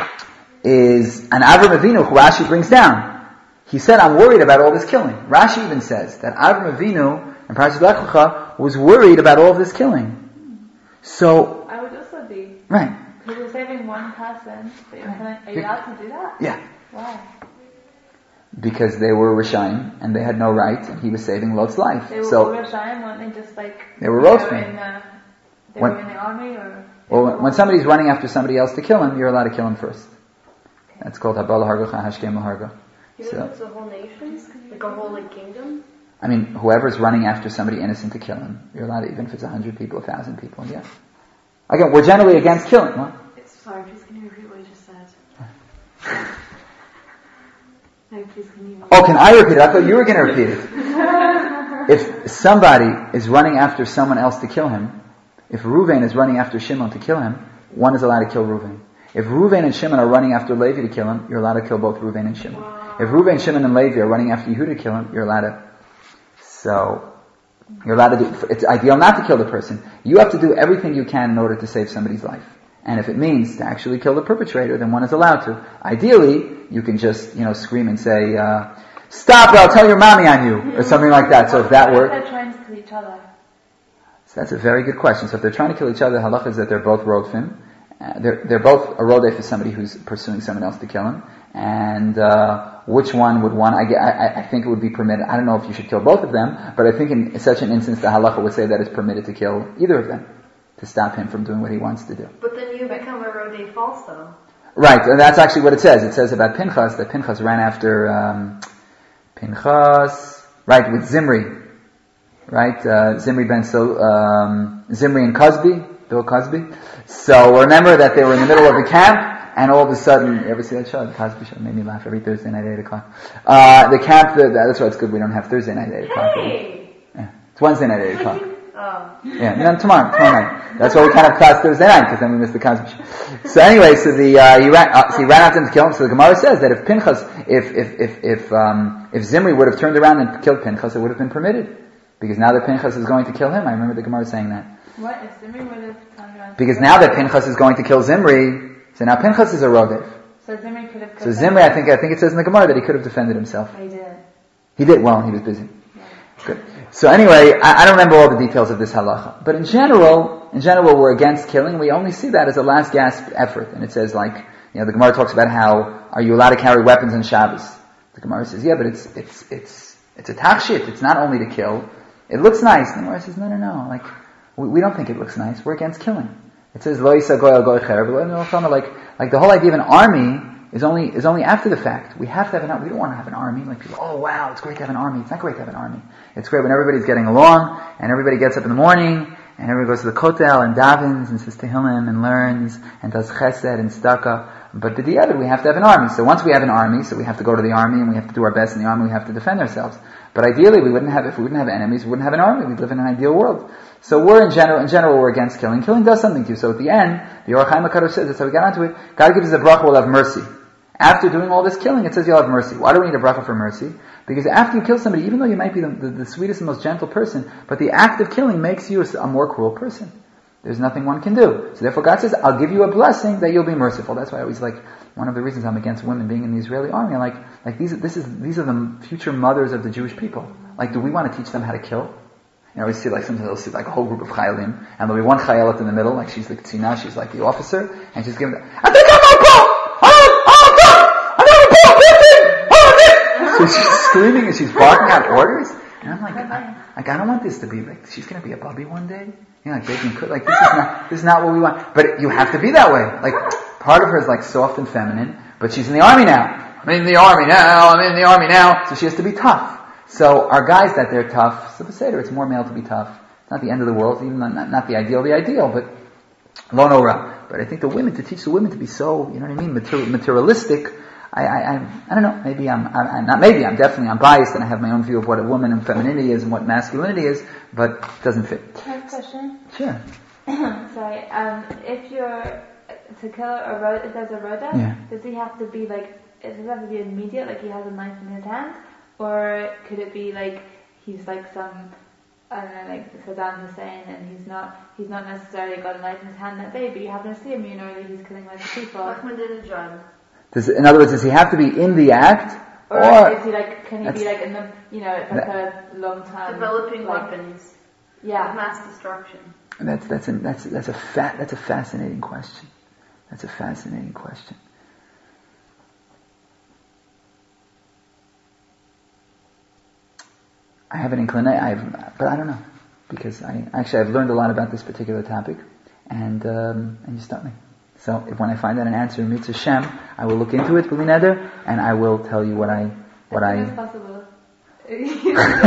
Speaker 1: is an Avram Avinu who Rashi brings down. He said, I'm worried about all this killing. Rashi even says that Avram Avinu in Parashat Lech Lecha was worried about all of this killing. So,
Speaker 2: I would also be.
Speaker 1: Right.
Speaker 2: Because you're saving one person, but you're killing, are you allowed to do that?
Speaker 1: Yeah.
Speaker 2: Why?
Speaker 1: Because they were Rishaim, and they had no right, and he was saving Lot's life.
Speaker 2: They were
Speaker 1: so,
Speaker 2: Rishaim, weren't they just like...
Speaker 1: They were
Speaker 2: They were
Speaker 1: Rothman.
Speaker 2: in, uh, they
Speaker 1: When-
Speaker 2: were in the army, or...
Speaker 1: Well, when, when somebody's running after somebody else to kill him, you're allowed to kill him first. That's called Habal Harga Hashkem Harga.
Speaker 3: Even
Speaker 1: So-
Speaker 3: if it's a whole nation? Like a whole like kingdom?
Speaker 1: I mean, whoever's running after somebody innocent to kill him, you're allowed to, even if it's a hundred people, a thousand people, yeah. Again, we're generally against killing. What?
Speaker 3: Sorry, please can you repeat what you just said? No, please can you...
Speaker 1: Oh, can I repeat it? I thought you were going to repeat it. If somebody is running after someone else to kill him, if Reuven is running after Shimon to kill him, one is allowed to kill Reuven. If Reuven and Shimon are running after Levi to kill him, you're allowed to kill both Reuven and Shimon.
Speaker 3: Wow.
Speaker 1: If Reuven, Shimon, and Levi are running after Yehuda to kill him, you're allowed to. So, you're allowed to do, it's ideal not to kill the person. You have to do everything you can in order to save somebody's life. And if it means to actually kill the perpetrator, then one is allowed to. Ideally, you can just, you know, scream and say, uh, stop or I'll tell your mommy on you, or something like that. So if that
Speaker 2: What if
Speaker 1: works.
Speaker 2: they're trying to kill each other?
Speaker 1: So that's a very good question. So if they're trying to kill each other, the halacha is that they're both rodfim. Uh, they're, they're both a rodef for somebody who's pursuing someone else to kill him. And, uh, which one would one, I, I, I think it would be permitted. I don't know if you should kill both of them, but I think in such an instance the halacha would say that it's permitted to kill either of them, to stop him from doing what he wants to do.
Speaker 3: But then you become a rodef also.
Speaker 1: Right, and that's actually what it says. It says about Pinchas, that Pinchas ran after, um, Pinchas, right, with Zimri. right? Uh, Zimri ben so um, Zimri and Cosby, Bill Cosby. So remember that they were in the middle of the camp, and all of a sudden, you ever see that show? The Cosby Show made me laugh every Thursday night at eight o'clock. Uh, the camp, the, that's why it's good we don't have Thursday night at eight o'clock.
Speaker 3: Hey!
Speaker 1: Yeah. It's Wednesday night at eight o'clock.
Speaker 3: Oh.
Speaker 1: Yeah, no, tomorrow, tomorrow night. That's why we can't have class Thursday night, because then we miss the Cosby Show. So anyway, so the, uh, he ran, uh, so he ran after him to kill him. So the Gemara says that if Pinchas, if, if, if, if, um, if Zimri would have turned around and killed Pinchas, it would have been permitted. Because now that Pinchas is going to kill him, I remember the Gemara saying that.
Speaker 2: What if Zimri would have turned around?
Speaker 1: Because now that Pinchas is going to kill Zimri, so now Pinchas is a Rodev.
Speaker 2: So Zimri could have.
Speaker 1: So Zimri, I think, I think it says in the Gemara that he could have defended himself.
Speaker 2: He did.
Speaker 1: He did well. He was busy.
Speaker 2: Yeah.
Speaker 1: Good. So anyway, I, I don't remember all the details of this halacha, but in general, in general, we're against killing. We only see that as a last gasp effort, and it says like, you know, the Gemara talks about how are you allowed to carry weapons on Shabbos? The Gemara says, yeah, but it's it's it's it's a tachshit. It's not only to kill. It looks nice. And the Gemara says, no, no, no. Like we, we don't think it looks nice. We're against killing. It says lo yisa goy al goy cherev. Like like the whole idea of an army is only is only after the fact. We have to have an army. We don't want to have an army. Like people, oh wow, it's great to have an army. It's not great to have an army. It's great when everybody's getting along and everybody gets up in the morning and everybody goes to the kotel and davens and says tehillim and learns and does chesed and tzedakah. But the diavad, we have to have an army. So once we have an army, so we have to go to the army and we have to do our best in the army. We have to defend ourselves. But ideally, we wouldn't have if we wouldn't have enemies. We wouldn't have an army. We'd live in an ideal world. So we're in general, in general, we're against killing. Killing does something to you. So at the end, the Orach Chaim HaKadosh says, that's how we got onto it. God gives us a bracha, we'll have mercy. After doing all this killing, it says you'll have mercy. Why do we need a bracha for mercy? Because after you kill somebody, even though you might be the, the, the sweetest and most gentle person, but the act of killing makes you a, a more cruel person. There's nothing one can do. So therefore God says, I'll give you a blessing that you'll be merciful. That's why I always like, one of the reasons I'm against women being in the Israeli army, like, like these, this is, these are the future mothers of the Jewish people. Like, do we want to teach them how to kill? You know, we see like, sometimes they'll see like a whole group of chayalim, and there'll be one chayalit in the middle, like she's the tzina, she's like the officer, and she's giving, I think I'm on call! I'm on call! I'm on call! So she's screaming and she's barking out orders, and I'm like, I, like, I don't want this to be like, she's gonna be a bubby one day. You know, like baking cook, like this is not, this is not what we want. But you have to be that way. Like, part of her is like soft and feminine, but she's in the army now. I'm in the army now, I'm in the army now. So she has to be tough. So our guys that they're tough, so Seder, it's more male to be tough. It's not the end of the world, even not, not, not the ideal, the ideal, but lo nora. But I think the women, to teach the women to be so, you know what I mean, material, materialistic, I, I, I, I don't know, maybe I'm, I'm, I'm not maybe, I'm definitely, I'm biased and I have my own view of what a woman and femininity is and what masculinity is, but it doesn't fit.
Speaker 2: I have a question.
Speaker 1: Sure.
Speaker 2: Sorry, um, if you're to kill a road, if there's a roda,
Speaker 1: yeah.
Speaker 2: does he have to be like, does it have to be immediate, like he has a knife in his hand? Or could it be like, he's like some, I don't know, like Saddam Hussein, and he's not, he's not necessarily got a knife in his hand that day, but you happen to see him, you know that he's killing lots of people.
Speaker 3: Ahmadinejad.
Speaker 1: Does, in other words, does he have to be in the act?
Speaker 2: Or,
Speaker 1: or
Speaker 2: is he like, can he be like in the, you know, like that, a long time?
Speaker 3: Developing
Speaker 2: like,
Speaker 3: weapons.
Speaker 2: Yeah.
Speaker 3: Of mass destruction.
Speaker 1: That's, that's, a, that's, that's a fa- that's a fascinating question. That's a fascinating question. I have an inclination, I've, but I don't know, because I actually I've learned a lot about this particular topic, and um, and you stumped me. So if when I find out an answer in Mitzvah Shem, I will look into it, B'li Neder, and I will tell you what I what
Speaker 2: as
Speaker 1: I.
Speaker 2: As possible.
Speaker 1: Is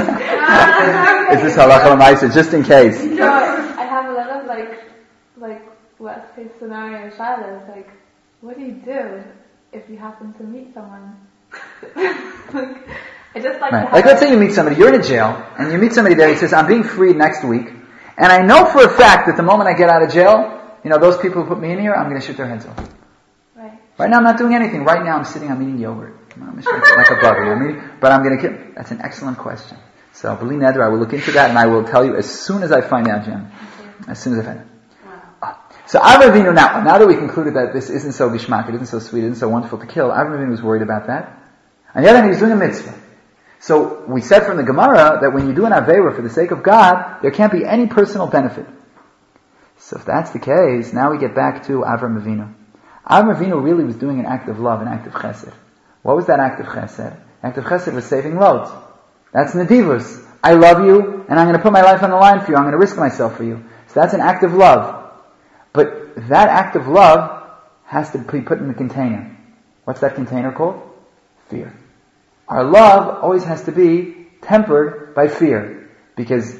Speaker 1: this halacha l'maisa, just in case?
Speaker 2: No, I have a lot of like like worst case scenario shilas. Like, what do you do if you happen to meet someone? like, I just like
Speaker 1: right. Like let's say you meet somebody, you're in a jail, and you meet somebody there, he says, I'm being freed next week, and I know for a fact that the moment I get out of jail, you know, those people who put me in here, I'm going to shoot their heads off.
Speaker 2: Right.
Speaker 1: Right now I'm not doing anything. Right now I'm sitting, I'm eating yogurt. I'm like a bug, you know what I mean? But I'm going to kill. That's an excellent question. So, B'li Neder, I will look into that, and I will tell you as soon as I find out, Jim. Okay. As soon as I find out. Wow. So Avram Avinu, now, now that we concluded that this isn't so gishmak, it isn't so sweet, it isn't so wonderful to kill, Avram Avinu was worried about that. On the other hand, he was doing a mitzvah. So we said from the Gemara that when you do an Aveira for the sake of God, there can't be any personal benefit. So if that's the case, now we get back to Avram Avinu. Avram Avinu really was doing an act of love, an act of chesed. What was that act of chesed? Act of chesed was saving loads. That's nedivus. I love you, and I'm going to put my life on the line for you. I'm going to risk myself for you. So that's an act of love. But that act of love has to be put in the container. What's that container called? Fear. Our love always has to be tempered by fear. Because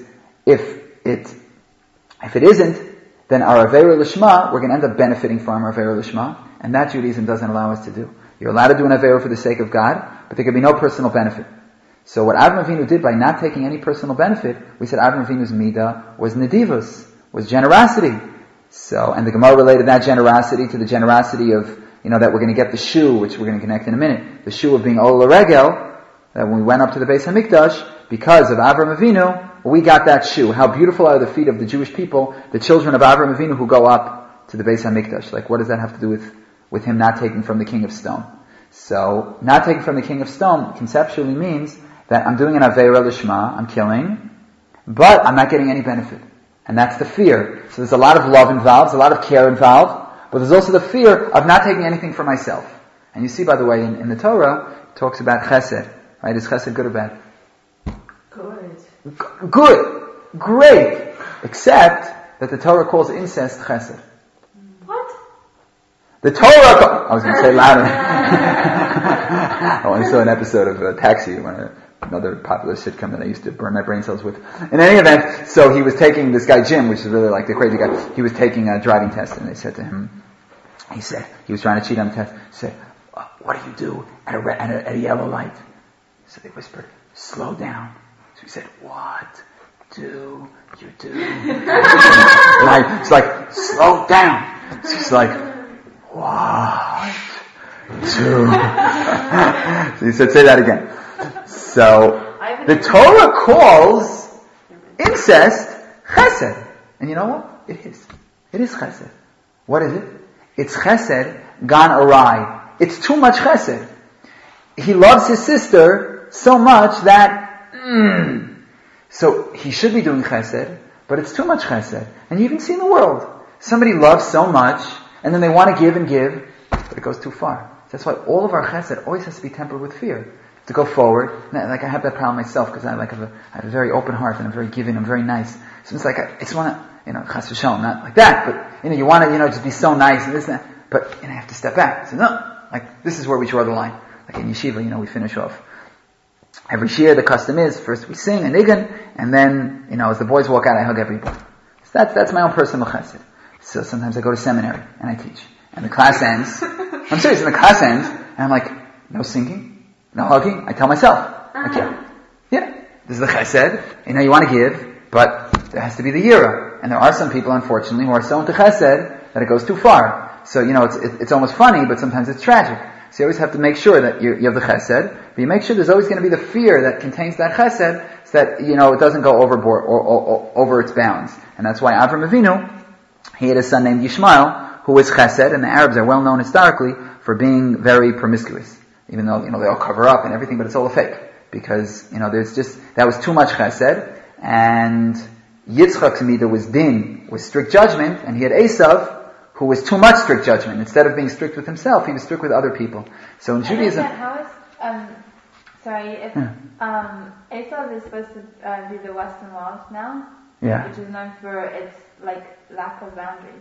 Speaker 1: If it, if it isn't, then our Avera Lishma, we're going to end up benefiting from our Avera Lishma, and that Judaism doesn't allow us to do. You're allowed to do an Avera for the sake of God, but there can be no personal benefit. So what Avram Avinu did by not taking any personal benefit, we said Avram Avinu's midah was nedivus, was generosity. So, and the Gemara related that generosity to the generosity of, you know, that we're going to get the shoe, which we're going to connect in a minute, the shoe of being Ola Regel, that when we went up to the Beis HaMikdash, because of Avram Avinu, we got that shoe. How beautiful are the feet of the Jewish people, the children of Avram Avinu who go up to the Beis HaMikdash. Like, what does that have to do with, with him not taking from the king of stone? So, not taking from the king of stone conceptually means that I'm doing an Aveira Lishma, I'm killing, but I'm not getting any benefit. And that's the fear. So there's a lot of love involved, a lot of care involved, but there's also the fear of not taking anything for myself. And you see, by the way, in, in the Torah, it talks about chesed. Right? Is chesed good or bad?
Speaker 3: Good.
Speaker 1: G- good. Great. Except that the Torah calls incest chesed.
Speaker 3: What?
Speaker 1: The Torah, co- I was going to say louder. I only saw an episode of uh, Taxi, one of another popular sitcom that I used to burn my brain cells with. In any event, so he was taking, this guy Jim, which is really like the crazy guy, he was taking a driving test, and they said to him, he said, he was trying to cheat on the test, he said, uh, what do you do at a, red, at a, at a yellow light? So they whispered, slow down. So he said, what do you do? Like, it's like, slow down. So he's like, what do? So he said, say that again. So, the Torah calls incest chesed. And you know what? It is. It is chesed. What is it? It's chesed gone awry. It's too much chesed. He loves his sister so much that, mm, so he should be doing chesed, but it's too much chesed. And you even see in the world, somebody loves so much, and then they want to give and give, but it goes too far. That's why all of our chesed always has to be tempered with fear. To go forward, like I have that problem myself because I like have a, I have a very open heart and I'm very giving, I'm very nice. So it's like I, I just want to, you know, chas v'shalom, not like that, but you know, you want to, you know, just be so nice and this and that. But you know, I have to step back. So no, like this is where we draw the line. Like in yeshiva, you know, we finish off. Every year the custom is first we sing a nigun, and then you know, as the boys walk out, I hug everybody. So that's that's my own personal chesed. So sometimes I go to seminary and I teach, and the class ends. I'm serious, and the class ends, and I'm like, no singing. No hugging, I tell myself. Okay. Yeah. This is the chesed. You know, you want to give, but there has to be the yira. And there are some people, unfortunately, who are so into chesed that it goes too far. So, you know, it's it, it's almost funny, but sometimes it's tragic. So you always have to make sure that you, you have the chesed, but you make sure there's always going to be the fear that contains that chesed, so that, you know, it doesn't go overboard or, or, or over its bounds. And that's why Avram Avinu, he had a son named Yishmael, who was chesed, and the Arabs are well known historically for being very promiscuous. Even though, you know, they all cover up and everything, but it's all a fake. Because, you know, there's just, that was too much chesed, and Yitzchak's midah was din, was strict judgment, and he had Esav, who was too much strict judgment. Instead of being strict with himself, he was strict with other people. So in Judaism...
Speaker 2: How is, um, sorry, if,
Speaker 1: yeah.
Speaker 2: um, Esav is supposed to uh, be the Western world now,
Speaker 1: yeah.
Speaker 2: which is known for its, like, lack of boundaries.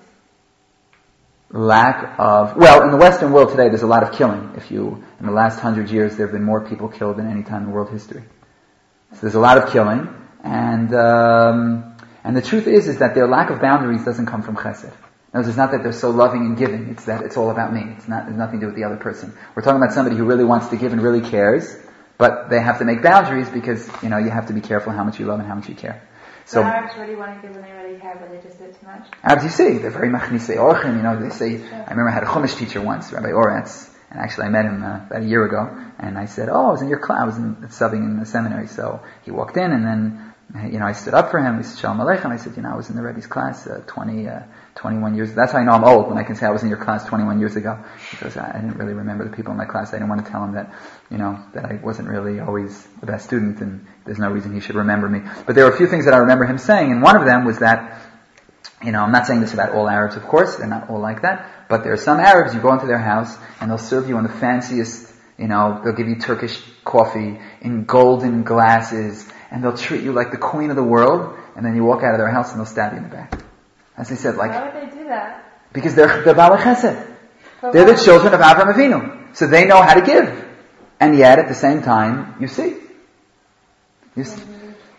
Speaker 1: Lack of, well, in the Western world today, there's a lot of killing. If you, in the last hundred years, there have been more people killed than any time in world history. So there's a lot of killing, and um, and the truth is, is that their lack of boundaries doesn't come from chesed. No, it's not that they're so loving and giving. It's that it's all about me. It's not, it's nothing to do with the other person. We're talking about somebody who really wants to give and really cares, but they have to make boundaries because, you know, you have to be careful how much you love and how much you care.
Speaker 2: So the Arabs really want to give and they really care, but they just do too much.
Speaker 1: Arabs, you see, they're very machnise orchim. You know, they say. Sure. I remember I had a Chumash teacher once, Rabbi Oretz, and actually I met him uh, about a year ago. And I said, "Oh, I was in your class. I was in, subbing in the seminary." So he walked in, and then, you know, I stood up for him. He said, "Shalom Aleichem." I said, "You know, I was in the Rebbe's class uh, twenty, uh, twenty-one years. That's how I know I'm old when I can say I was in your class twenty-one years ago, because I, I didn't really remember the people in my class. I didn't want to tell him that, you know, that I wasn't really always the best student, and there's no reason he should remember me. But there were a few things that I remember him saying, and one of them was that, you know, I'm not saying this about all Arabs, of course. They're not all like that. But there are some Arabs, you go into their house, and they'll serve you in the fanciest, you know, they'll give you Turkish coffee in golden glasses, and they'll treat you like the queen of the world, and then you walk out of their house and they'll stab you in the back. As they said, like...
Speaker 2: Why would they do that?
Speaker 1: Because they're, they're Baalei Chesed.
Speaker 2: But
Speaker 1: they're the children of Avraham Avinu. So they know how to give. And yet, at the same time, you see. You see.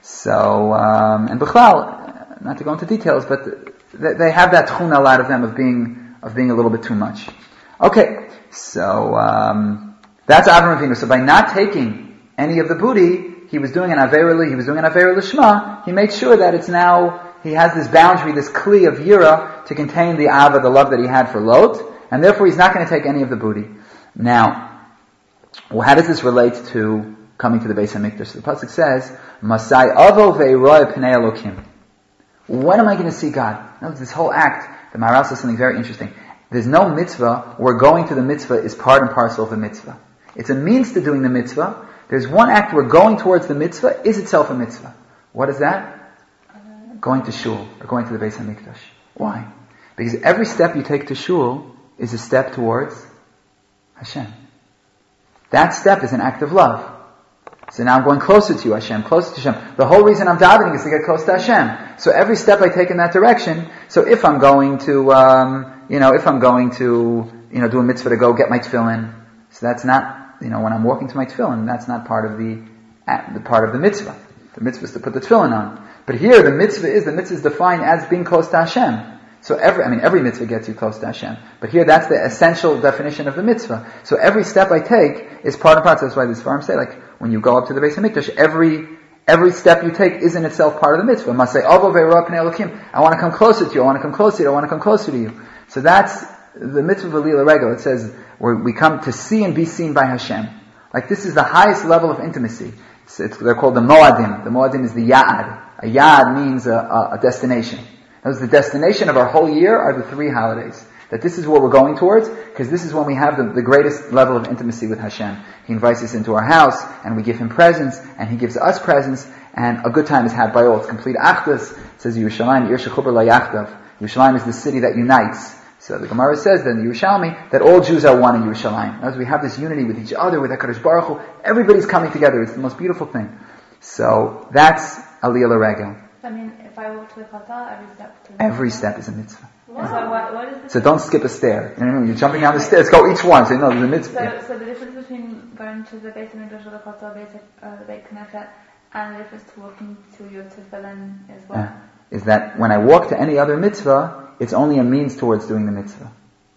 Speaker 1: So, um, and Bichlal, not to go into details, but they, they have that tchuna, a lot of them, of being, of being a little bit too much. Okay, so, um, that's Avram Avinu. So by not taking any of the booty, he was doing an Aveira, he was doing an Aveira Lishma, he made sure that it's now, he has this boundary, this kli of Yira to contain the Ava, the love that he had for Lot, and therefore he's not going to take any of the booty. Now, well, how does this relate to coming to the Beis HaMikdash? The pasuk says, "Masai avo ve'iroi pnei Elokim." When am I going to see God? Now, this whole act, the Maharal says something very interesting. There's no mitzvah where going to the mitzvah is part and parcel of the mitzvah. It's a means to doing the mitzvah. There's one act where going towards the mitzvah is itself a mitzvah. What is that? Going to shul or going to the Beis HaMikdash. Why? Because every step you take to shul is a step towards Hashem. That step is an act of love. So now I'm going closer to you, Hashem, closer to Hashem. The whole reason I'm davening is to get close to Hashem. So every step I take in that direction, so if I'm going to, um, you know, if I'm going to, you know, do a mitzvah to go get my tefillin, so that's not, you know, when I'm walking to my tefillin, that's not part of the, the part of the mitzvah. The mitzvah is to put the tefillin on. But here, the mitzvah is, the mitzvah is defined as being close to Hashem. So every, I mean, every mitzvah gets you close to Hashem. But here, that's the essential definition of the mitzvah. So every step I take is part and parcel. That's why the Sfarim say, like, when you go up to the Beis HaMikdash, every, every step you take is in itself part of the mitzvah. Masay avo ve'iroi pnei Elokim. I want to come closer to you. I want to come closer to you. I want to come closer to you. So that's the mitzvah of Aliyah Regel. It says, where we come to see and be seen by Hashem. Like, this is the highest level of intimacy. It's, it's, they're called the Moadim. The Moadim is the Ya'ad. A Ya'ad means a, a, a destination. That the destination of our whole year are the three holidays. That this is what we're going towards, because this is when we have the, the greatest level of intimacy with Hashem. He invites us into our house, and we give Him presents, and He gives us presents, and a good time is had by all. It's complete achdus. It says Yerushalayim, Ir shechuber la yachdav. Yerushalayim is the city that unites. So the Gemara says that in Yerushalmi, that all Jews are one in Yerushalayim. As we have this unity with each other, with HaKadosh Baruch Hu, everybody's coming together. It's the most beautiful thing. So that's Aliyah L'Regel.
Speaker 2: I mean, if I walk to the Kotel, every step to the
Speaker 1: Every step is a mitzvah.
Speaker 2: Wow. So, what, what is the
Speaker 1: so don't skip a stair. You know, you're jumping down the stairs, go each one. So you know, there's a mitzvah.
Speaker 2: So,
Speaker 1: yeah.
Speaker 2: so the difference between going to the Beis HaMikdash or the Kotel, uh, the Beit Knesset, and the difference to walking to your tefillin as well,
Speaker 1: yeah. is that when I walk to any other mitzvah, it's only a means towards doing the mitzvah.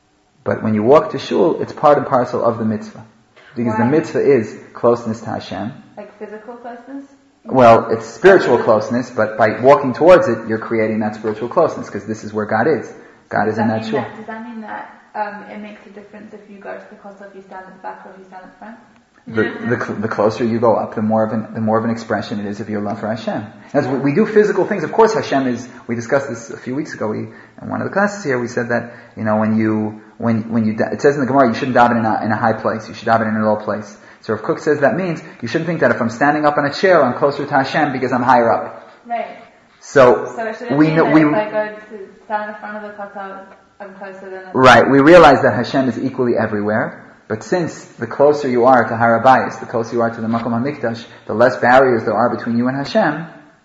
Speaker 1: But when you walk to shul, it's part and parcel of the mitzvah. Because Why? The mitzvah is closeness to Hashem.
Speaker 2: Like physical closeness?
Speaker 1: Well, it's spiritual closeness, but by walking towards it, you're creating that spiritual closeness, because this is where God is. God is in that shul.
Speaker 2: Does that mean that um, it makes a difference if you go to the Kotel, if you stand at the back or if you stand at the front?
Speaker 1: The, the, the closer you go up, the more of an, the more of an expression it is of your love for Hashem. As we, we do physical things, of course Hashem is, we discussed this a few weeks ago, we, in one of the classes here, we said that, you know, when you, when, when you, it says in the Gemara, you shouldn't daven in a, in a high place, you should daven in a low place. So if Cook says that means, you shouldn't think that if I'm standing up on a chair, I'm closer to Hashem because I'm higher up.
Speaker 2: Right.
Speaker 1: So,
Speaker 2: so it shouldn't
Speaker 1: we
Speaker 2: mean
Speaker 1: know,
Speaker 2: that
Speaker 1: we,
Speaker 2: if I go to stand in front of the Kotel, I'm closer than a
Speaker 1: right, we realize that Hashem is equally everywhere. But since the closer you are to Har HaBayis, the closer you are to the Makom HaMikdash, the less barriers there are between you and Hashem,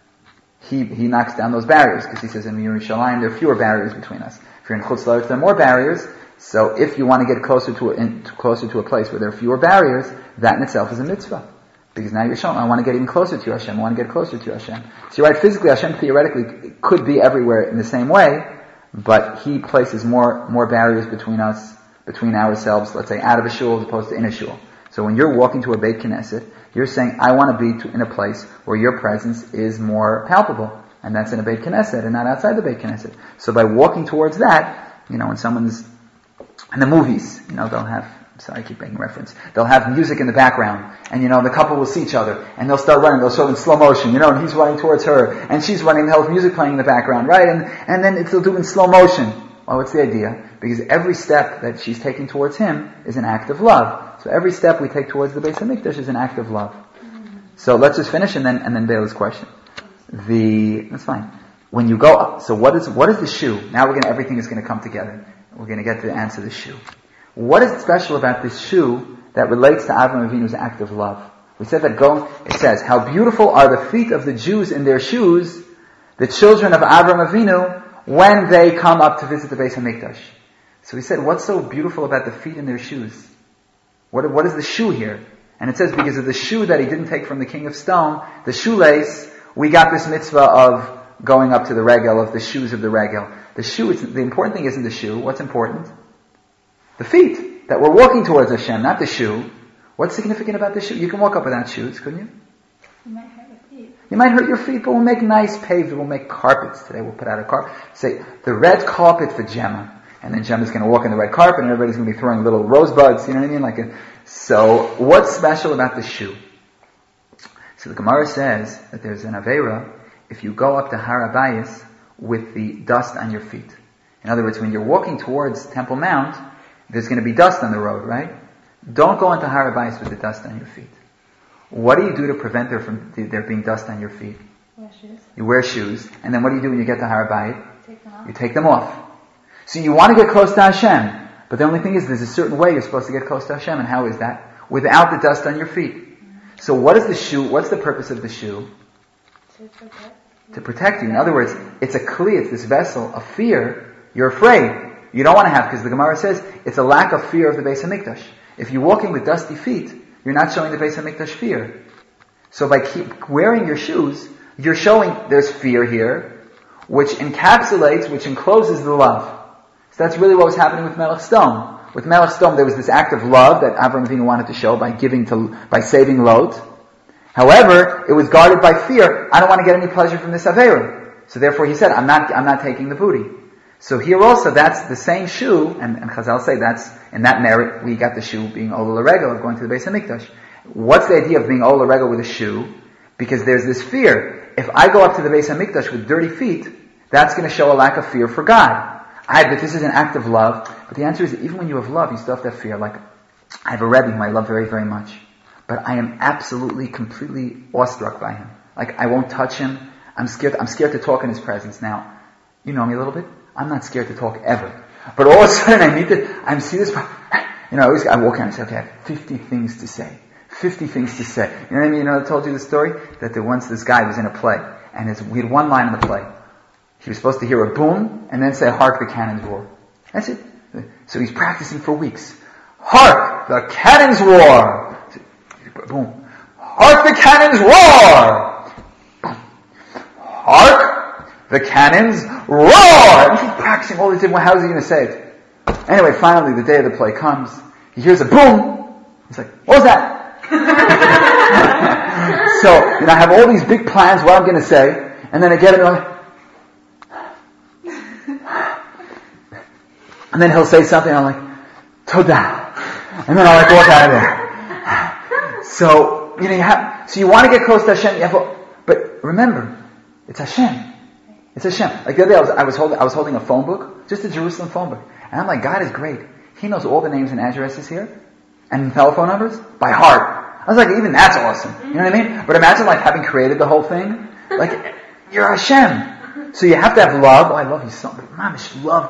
Speaker 1: he he knocks down those barriers, because he says in Yerushalayim there are fewer barriers between us. If you're in Chutz La'aretz, there are more barriers. So if you want to get closer to a, in, closer to a place where there are fewer barriers, that in itself is a mitzvah. Because now you're showing, I want to get even closer to you, Hashem. I want to get closer to you, Hashem. So you're right, physically, Hashem theoretically could be everywhere in the same way, but He places more more barriers between us, between ourselves, let's say, out of a shul as opposed to in a shul. So when you're walking to a Beit Knesset, you're saying, I want to be to, in a place where your presence is more palpable. And that's in a Beit Knesset and not outside the Beit Knesset. So by walking towards that, you know, when someone's in the movies, you know, they'll have, I'm sorry, I keep making reference, they'll have music in the background, and you know, the couple will see each other, and they'll start running, they'll show in slow motion, you know, and he's running towards her, and she's running, they'll have music playing in the background, right? And, and then it's, they'll do in slow motion. Well, what's the idea? Because every step that she's taking towards him is an act of love. So every step we take towards the Beis HaMikdash is an act of love. Mm-hmm. So let's just finish and then and then Bela's question. The that's fine. When you go up, so what is what is the shoe? Now we're gonna everything is gonna come together. We're gonna get to answer the shoe. What is special about this shoe that relates to Avraham Avinu's act of love? We said that go. It says, "How beautiful are the feet of the Jews in their shoes, the children of Avraham Avinu, when they come up to visit the Beis HaMikdash." So we said, what's so beautiful about the feet in their shoes? What, what is the shoe here? And it says because of the shoe that he didn't take from the king of stone, the shoelace we got this mitzvah of going up to the regel, of the shoes of the regel. The shoe, it's, the important thing isn't the shoe. What's important? The feet. That we're walking towards Hashem, not the shoe. What's significant about the shoe? You can walk up without shoes, couldn't you?
Speaker 2: You might hurt your feet.
Speaker 1: You might hurt your feet, but we'll make nice paved, we'll make carpets. Today we'll put out a carpet. Say, the red carpet for Gemma. And then Gemma's going to walk on the red carpet and everybody's going to be throwing little rosebuds, you know what I mean? Like a, so, what's special about the shoe? So the Gemara says that there's an Aveira if you go up to Har HaBayis with the dust on your feet. In other words, when you're walking towards Temple Mount, there's going to be dust on the road, right? Don't go into Har HaBayis with the dust on your feet. What do you do to prevent there from there being dust on your feet?
Speaker 2: Wear shoes.
Speaker 1: You wear shoes, and then what do you do when you get to Har HaBayis?
Speaker 2: Take them off.
Speaker 1: You take them off. So you want to get close to Hashem, but the only thing is there's a certain way you're supposed to get close to Hashem, and how is that? Without the dust on your feet. Mm-hmm. So what is the shoe? What's the purpose of the shoe?
Speaker 2: To protect.
Speaker 1: To protect you. In other words, it's a kli, it's this vessel of fear. You're afraid. You don't want to have, because the Gemara says it's a lack of fear of the Beis HaMikdash. If you're walking with dusty feet, you're not showing the Beis HaMikdash fear. So by keep wearing your shoes, you're showing there's fear here, which encapsulates, which encloses the love. So that's really what was happening with Melech Stone. With Melech Stone, there was this act of love that Avraham Avinu wanted to show by giving to, by saving Lot. However, it was guarded by fear. I don't want to get any pleasure from this Aveira. So therefore he said, I'm not, I'm not taking the booty. So here also, that's the same shoe, and, and Chazal say that's, in that merit, we got the shoe being Ola Regel, of going to the Beis HaMikdash. What's the idea of being Ola Regel with a shoe? Because there's this fear. If I go up to the Beis HaMikdash with dirty feet, that's going to show a lack of fear for God. I, but this is an act of love. But the answer is that even when you have love, you still have that fear. Like, I have a Rebbe whom I love very, very much. But I am absolutely, completely awestruck by him. Like, I won't touch him. I'm scared, I'm scared to talk in his presence. Now, you know me a little bit. I'm not scared to talk ever. But all of a sudden I meet it, I see this, you know, I always, I walk in and I say, okay, I have fifty things to say. fifty things to say. You know what I mean? You know, I told you the story? That there once this guy was in a play, and his, we had one line in the play. He was supposed to hear a boom, and then say, hark the cannons roar. That's it. So he's practicing for weeks. Hark the cannons roar! Boom. Hark the cannons roar! Boom. Hark the cannons roar! And he's practicing all this different, how is he going to say it? Anyway, finally, the day of the play comes. He hears a boom. He's like, what was that? So, you know, I have all these big plans, what I'm going to say, and then I get it, and I'm like, and then he'll say something, and I'm like, Toda. And then I'll like walk out of there. So, you know, you have, so you want to get close to Hashem, you have, but remember, it's Hashem. It's Hashem. Like the other day I was, I was holding, I was holding a phone book, just a Jerusalem phone book. And I'm like, God is great. He knows all the names and addresses here, and telephone numbers, by heart. I was like, even that's awesome. You know what I mean? But imagine like having created the whole thing. Like, you're Hashem. So you have to have love. Oh, I love you so much. Mamish, love.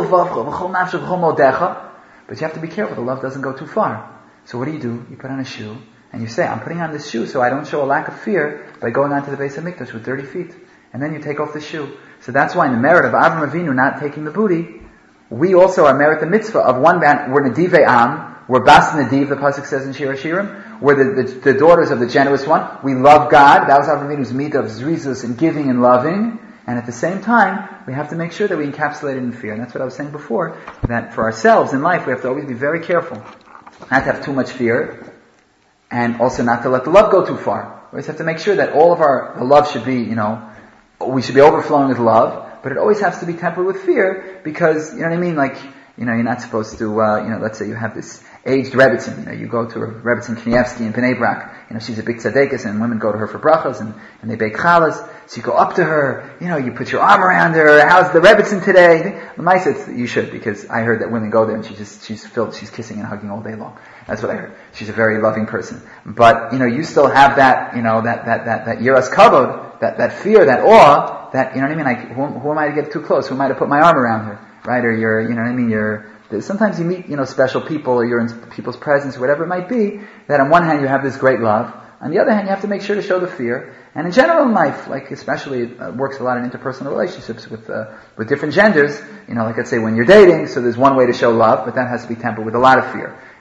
Speaker 1: But you have to be careful. The love doesn't go too far. So what do you do? You put on a shoe, and you say, I'm putting on this shoe so I don't show a lack of fear by going onto the Beis HaMikdash with dirty feet. And then you take off the shoe. So that's why in the merit of Avraham Avinu not taking the booty, we also are merit the mitzvah of one band. We're Nadivei Am. We're Bas Nadiv, the pasuk says in Shir HaShirim. We're the, the, the daughters of the generous one. We love God. That was Avraham Avinu's mitzvah of zrizus and giving and loving. And at the same time, we have to make sure that we encapsulate it in fear. And that's what I was saying before, that for ourselves in life, we have to always be very careful. Not to have too much fear, and also not to let the love go too far. We always have to make sure that all of our, the love should be, you know, we should be overflowing with love, but it always has to be tempered with fear, because, you know what I mean, like, you know, you're not supposed to, uh, you know, let's say you have this aged Rebbitzin, you know, you go to a Rebbitzin Knievsky in Bnei Brak, you know, she's a big tzaddikus, and women go to her for brachas, and, and they bake challahs, so you go up to her, you know, you put your arm around her, how's the Rebbitzin today? The you should, because I heard that women go there and she just, she's filled, she's kissing and hugging all day long. That's what I heard. She's a very loving person. But, you know, you still have that, you know, that, that, that, that yiras kavod, that, that fear, that awe, that, you know what I mean, like, who, who am I to get too close? Who am I to put my arm around her? Right? Or you're, you know what I mean, you're, sometimes you meet, you know, special people, or you're in people's presence, or whatever it might be, that on one hand you have this great love, on the other hand you have to make sure to show the fear. And in general in life, like especially it uh, works a lot in interpersonal relationships with uh, with different genders, you know, like let's say when you're dating, so there's one way to show love, but that has to be tempered with a lot of fear.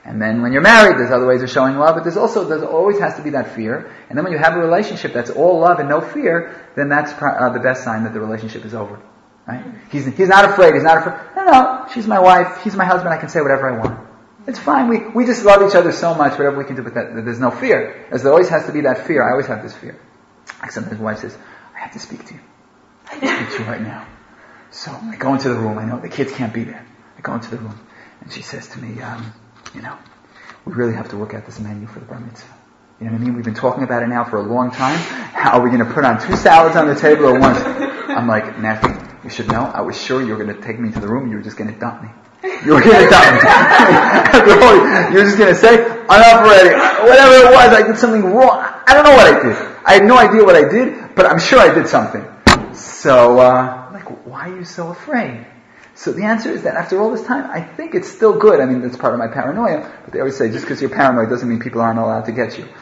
Speaker 1: And then when you're married, there's other ways of showing love, but there's also, there always has to be that fear. And then when you have a relationship that's all love and no fear, then that's uh, the best sign that the relationship is over. Right? He's, he's not afraid, he's not afraid. No, no, she's my wife, he's my husband, I can say whatever I want. It's fine, we, we just love each other so much, whatever we can do, but that, that there's no fear. As there always has to be that fear, I always have this fear. Like sometimes my wife says, I have to speak to you. I have to speak to you right now. So I go into the room, I know the kids can't be there. I go into the room, and she says to me, um, you know, we really have to work out this menu for the bar mitzvah. You know what I mean? We've been talking about it now for a long time. How are we going to put on two salads on the table or one? I'm like, Matthew, you should know, I was sure you were going to take me to the room, you were just going to dump me. You were going to dump me. You were just going to say, enough already. Whatever it was, I did something wrong. I don't know what I did. I had no idea what I did, but I'm sure I did something. So, uh, like, why are you so afraid? So the answer is that after all this time, I think it's still good. I mean, that's part of my paranoia. But they always say, just because you're paranoid doesn't mean people aren't allowed to get you.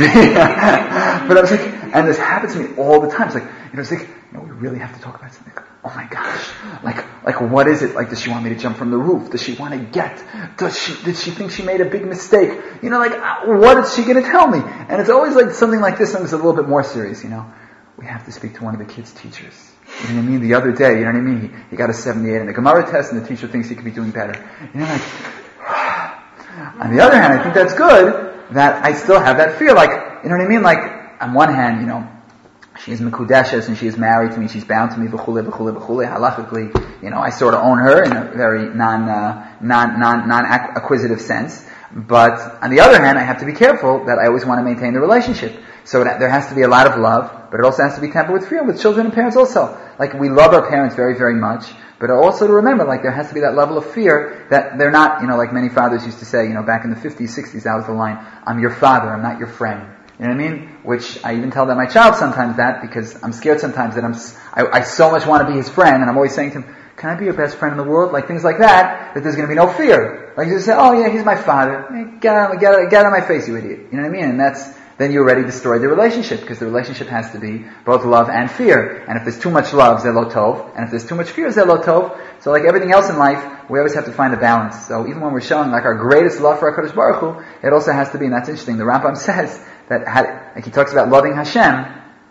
Speaker 1: But I was like, and this happens to me all the time. It's like, you know, it's like, you know, we really have to talk about something. Oh my gosh. Like, like what is it? Like, does she want me to jump from the roof? Does she want to get? Does she, did she think she made a big mistake? You know, like, what is she going to tell me? And it's always like something like this, something's a little bit more serious, you know. We have to speak to one of the kids' teachers. You know what I mean? The other day, you know what I mean? He, he got a seventy-eight in the Gemara test and the teacher thinks he could be doing better. You know, like, on the other hand, I think that's good that I still have that fear. Like, you know what I mean? Like, on one hand, you know, she is Mekudeshes and she is married to me, she's bound to me, v'chule, v'chule, v'chule, halachically, you know, I sort of own her in a very non, uh, non, non, non-acquisitive sense. But on the other hand, I have to be careful that I always want to maintain the relationship. So that there has to be a lot of love, but it also has to be tempered with fear, with children and parents also. Like, we love our parents very, very much, but also to remember, like, there has to be that level of fear that they're not, you know, like many fathers used to say, you know, back in the fifties, sixties, that was the line, I'm your father, I'm not your friend. You know what I mean? Which I even tell that my child sometimes that, because I'm scared sometimes that I'm, I, I so much want to be his friend, and I'm always saying to him, can I be your best friend in the world? Like, things like that, that there's going to be no fear. Like, you just say, oh yeah, he's my father. Get out, get out, get out of my face, you idiot. You know what I mean? And that's, then you already destroyed the relationship, because the relationship has to be both love and fear. And if there's too much love, zeh lo tov. And if there's too much fear, zeh lo tov. So like everything else in life, we always have to find a balance. So even when we're showing like our greatest love for HaKadosh Baruch Hu, it also has to be, and that's interesting, the Rambam says that, had, like he talks about loving Hashem,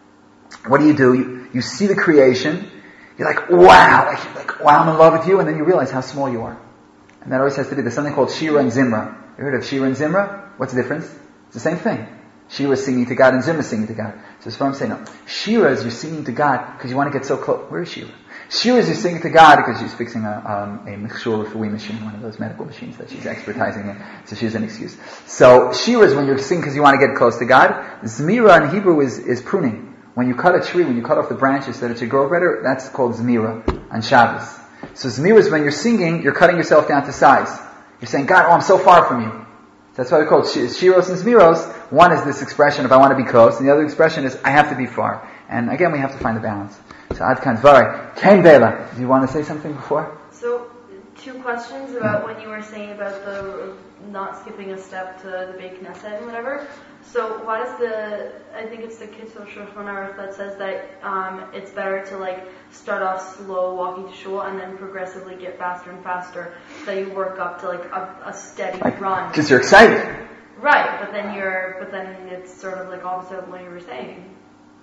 Speaker 1: what do you do? You, you see the creation, you're like, wow, like, you're like, wow, I'm in love with you, and then you realize how small you are. And that always has to be, there's something called Shira and Zimra. You heard of Shira and Zimra? What's the difference? It's the same thing. Shira is singing to God and Zimra is singing to God. So as far as I'm saying, no. Shira is you're singing to God because you want to get so close. Where is Shira? Shira is you're singing to God because she's fixing a, um, a Mechshur Rufui machine, one of those medical machines that she's expertising in. So she has an excuse. So Shira is when you're singing because you want to get close to God. Zmira in Hebrew is, is pruning. When you cut a tree, when you cut off the branches so that it should grow better, that's called Zmira on Shabbos. So Zmira is when you're singing, you're cutting yourself down to size. You're saying, God, oh, I'm so far from you. That's why they're called Shiros and Zmiros. One is this expression of I want to be close, and the other expression is I have to be far. And again, we have to find the balance. So Ad Kan Dvarai. Kain Bela, do you want to say something before?
Speaker 3: So, two questions about when you were saying about the not skipping a step to the Beit Knesset and whatever. So, why does the, I think it's the Kitzur Shulchan Aruch that says that um, it's better to like start off slow walking to shul and then progressively get faster and faster, so you work up to like a, a steady
Speaker 1: like,
Speaker 3: run.
Speaker 1: Because you're excited.
Speaker 3: Right, but then you're, but then it's sort of like opposite of what you were saying.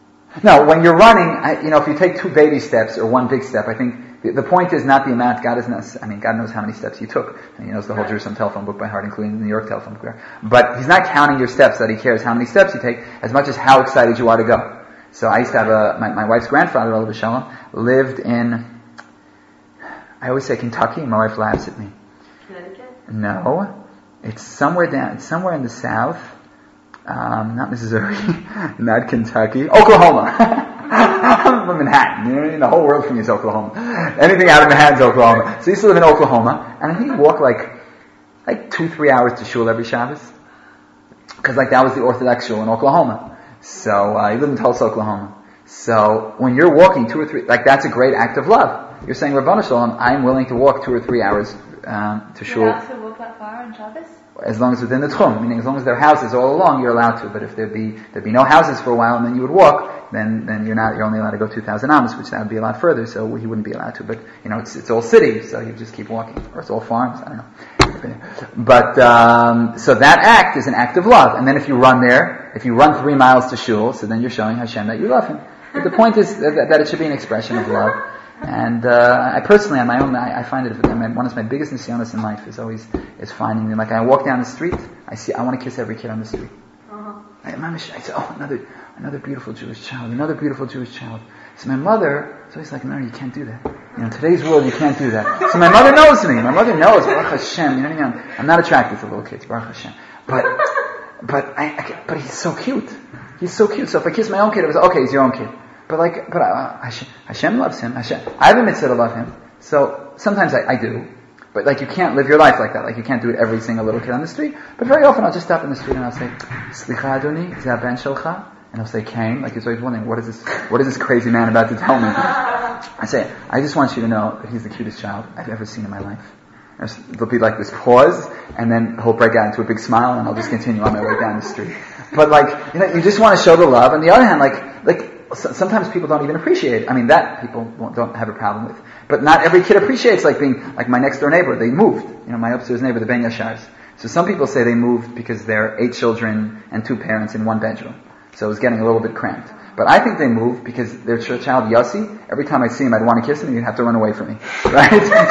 Speaker 1: No, when you're running, I, you know, if you take two baby steps or one big step, I think the, the point is not the amount. God is not, I mean, God knows how many steps you took. And he knows the whole right. Jerusalem telephone book by heart, including the New York telephone book. But he's not counting your steps, that he cares how many steps you take, as much as how excited you are to go. So I used to have a, my, my wife's grandfather, Olav Shalom, lived in, I always say Kentucky, and my wife laughs at me.
Speaker 3: Connecticut?
Speaker 1: No. It's somewhere down, it's somewhere in the south. Um, not Missouri, not Kentucky, Oklahoma. I'm from Manhattan. You know what I mean? The whole world for me is Oklahoma. Anything out of Manhattan's Oklahoma. So he used to live in Oklahoma, and I think he walked like, like two, three hours to shul every Shabbos. Cause like that was the Orthodox shul in Oklahoma. So, uh, he lived in Tulsa, Oklahoma. So, when you're walking two or three, like that's a great act of love. You're saying, Rabbanu Shalom, I'm willing to walk two or three hours um, to shul.
Speaker 2: You're allowed to walk that far on Shabbos?
Speaker 1: As long as within the tchum, meaning as long as there are houses all along, you're allowed to. But if there'd be there'd be no houses for a while, and then you would walk, then then you're not you're only allowed to go two thousand amos, which that would be a lot further. So he wouldn't be allowed to. But you know, it's it's all city, so you just keep walking, or it's all farms. I don't know. But um, so that act is an act of love. And then if you run there, if you run three miles to shul, so then you're showing Hashem that you love Him. But the point is that, that it should be an expression of love. And uh, I personally, on my own, I, I find it one of my biggest nisyonos in life is always is finding like I walk down the street, I see I want to kiss every kid on the street.
Speaker 3: Uh-huh.
Speaker 1: I, I say, oh, another another beautiful Jewish child, another beautiful Jewish child. So my mother is always like, no, you can't do that. You know, in today's world, you can't do that. So my mother knows me. My mother knows, Baruch Hashem. You know what I mean? I'm, I'm not attracted to little kids, Baruch Hashem. But but I, I but he's so cute. He's so cute. So if I kiss my own kid, it was okay. He's your own kid. But like, but uh, Hashem, Hashem loves him. Hashem, I have a mitzvah to love him. So sometimes I, I do, but like you can't live your life like that. Like you can't do it every single little kid on the street. But very often I'll just stop in the street and I'll say, Slicha Adoni, ze ben shelcha, and I'll say, Cain. Like he's always wondering, what is this? What is this crazy man about to tell me? I say, I just want you to know that he's the cutest child I've ever seen in my life. There'll be like this pause, and then he'll break out into a big smile, and I'll just continue on my way down the street. But like, you know, you just want to show the love. On the other hand, like, like. Sometimes people don't even appreciate it. I mean, that people don't have a problem with. But not every kid appreciates like being, like my next door neighbor, they moved. You know, my upstairs neighbor, the Ben Yashars. So some people say they moved because there are eight children and two parents in one bedroom. So it was getting a little bit cramped. But I think they moved because their child, Yossi, every time I see him, I'd want to kiss him and he'd have to run away from me. Right?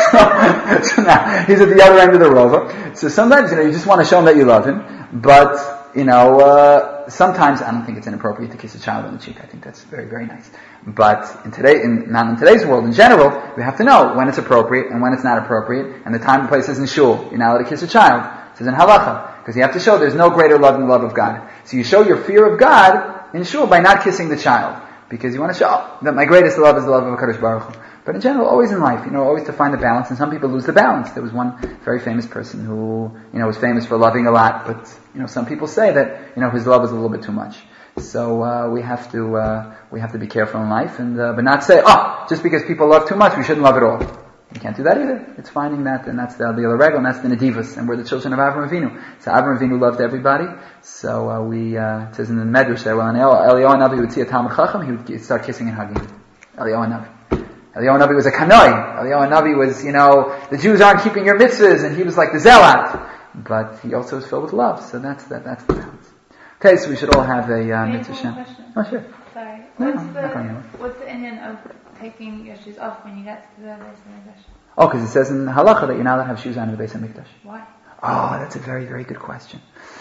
Speaker 1: so, so now, he's at the other end of the rova. So sometimes, you know, you just want to show him that you love him. But, you know, uh, sometimes I don't think it's inappropriate to kiss a child on the cheek. I think that's very, very nice. But in today, in, not in today's world, in general, we have to know when it's appropriate and when it's not appropriate. And the time and place is in shul. You're not allowed to kiss a child. It says in halacha. Because you have to show there's no greater love than the love of God. So you show your fear of God in shul by not kissing the child. Because you want to show that my greatest love is the love of HaKadosh Baruch Hu. But in general, always in life, you know, always to find the balance. And some people lose the balance. There was one very famous person who, you know, was famous for loving a lot. But, you know, some people say that, you know, his love is a little bit too much. So, uh, we have to, uh, we have to be careful in life and, uh, but not say, oh, just because people love too much, we shouldn't love at all. You can't do that either. It's finding that, and that's the the other regel, and that's the Nedivus, and we're the children of Avraham Avinu. So Avraham Avinu loved everybody. So uh, we, uh, it says in the Medrash that when Eliyahu Navi would see a Talmud Chacham, he would start kissing and hugging. Eliyahu Navi. Eliyahu Navi was a kanoi. Eliyahu Navi was, you know, the Jews aren't keeping your mitzvahs, and he was like the zealot. But he also was filled with love. So that's that. That's the balance. Okay, so we should all have a uh, mitzvah.
Speaker 2: Question.
Speaker 1: Oh, sure.
Speaker 2: Sorry.
Speaker 1: No,
Speaker 2: What's
Speaker 1: no,
Speaker 2: the
Speaker 1: not going anywhere.
Speaker 2: what's the Indian of taking your shoes off when you get to the Beis Hamikdash?
Speaker 1: Oh, because it says in halacha that you're not allowed to have shoes on in the Beis Hamikdash.
Speaker 2: Why?
Speaker 1: Oh, that's a very, very good question.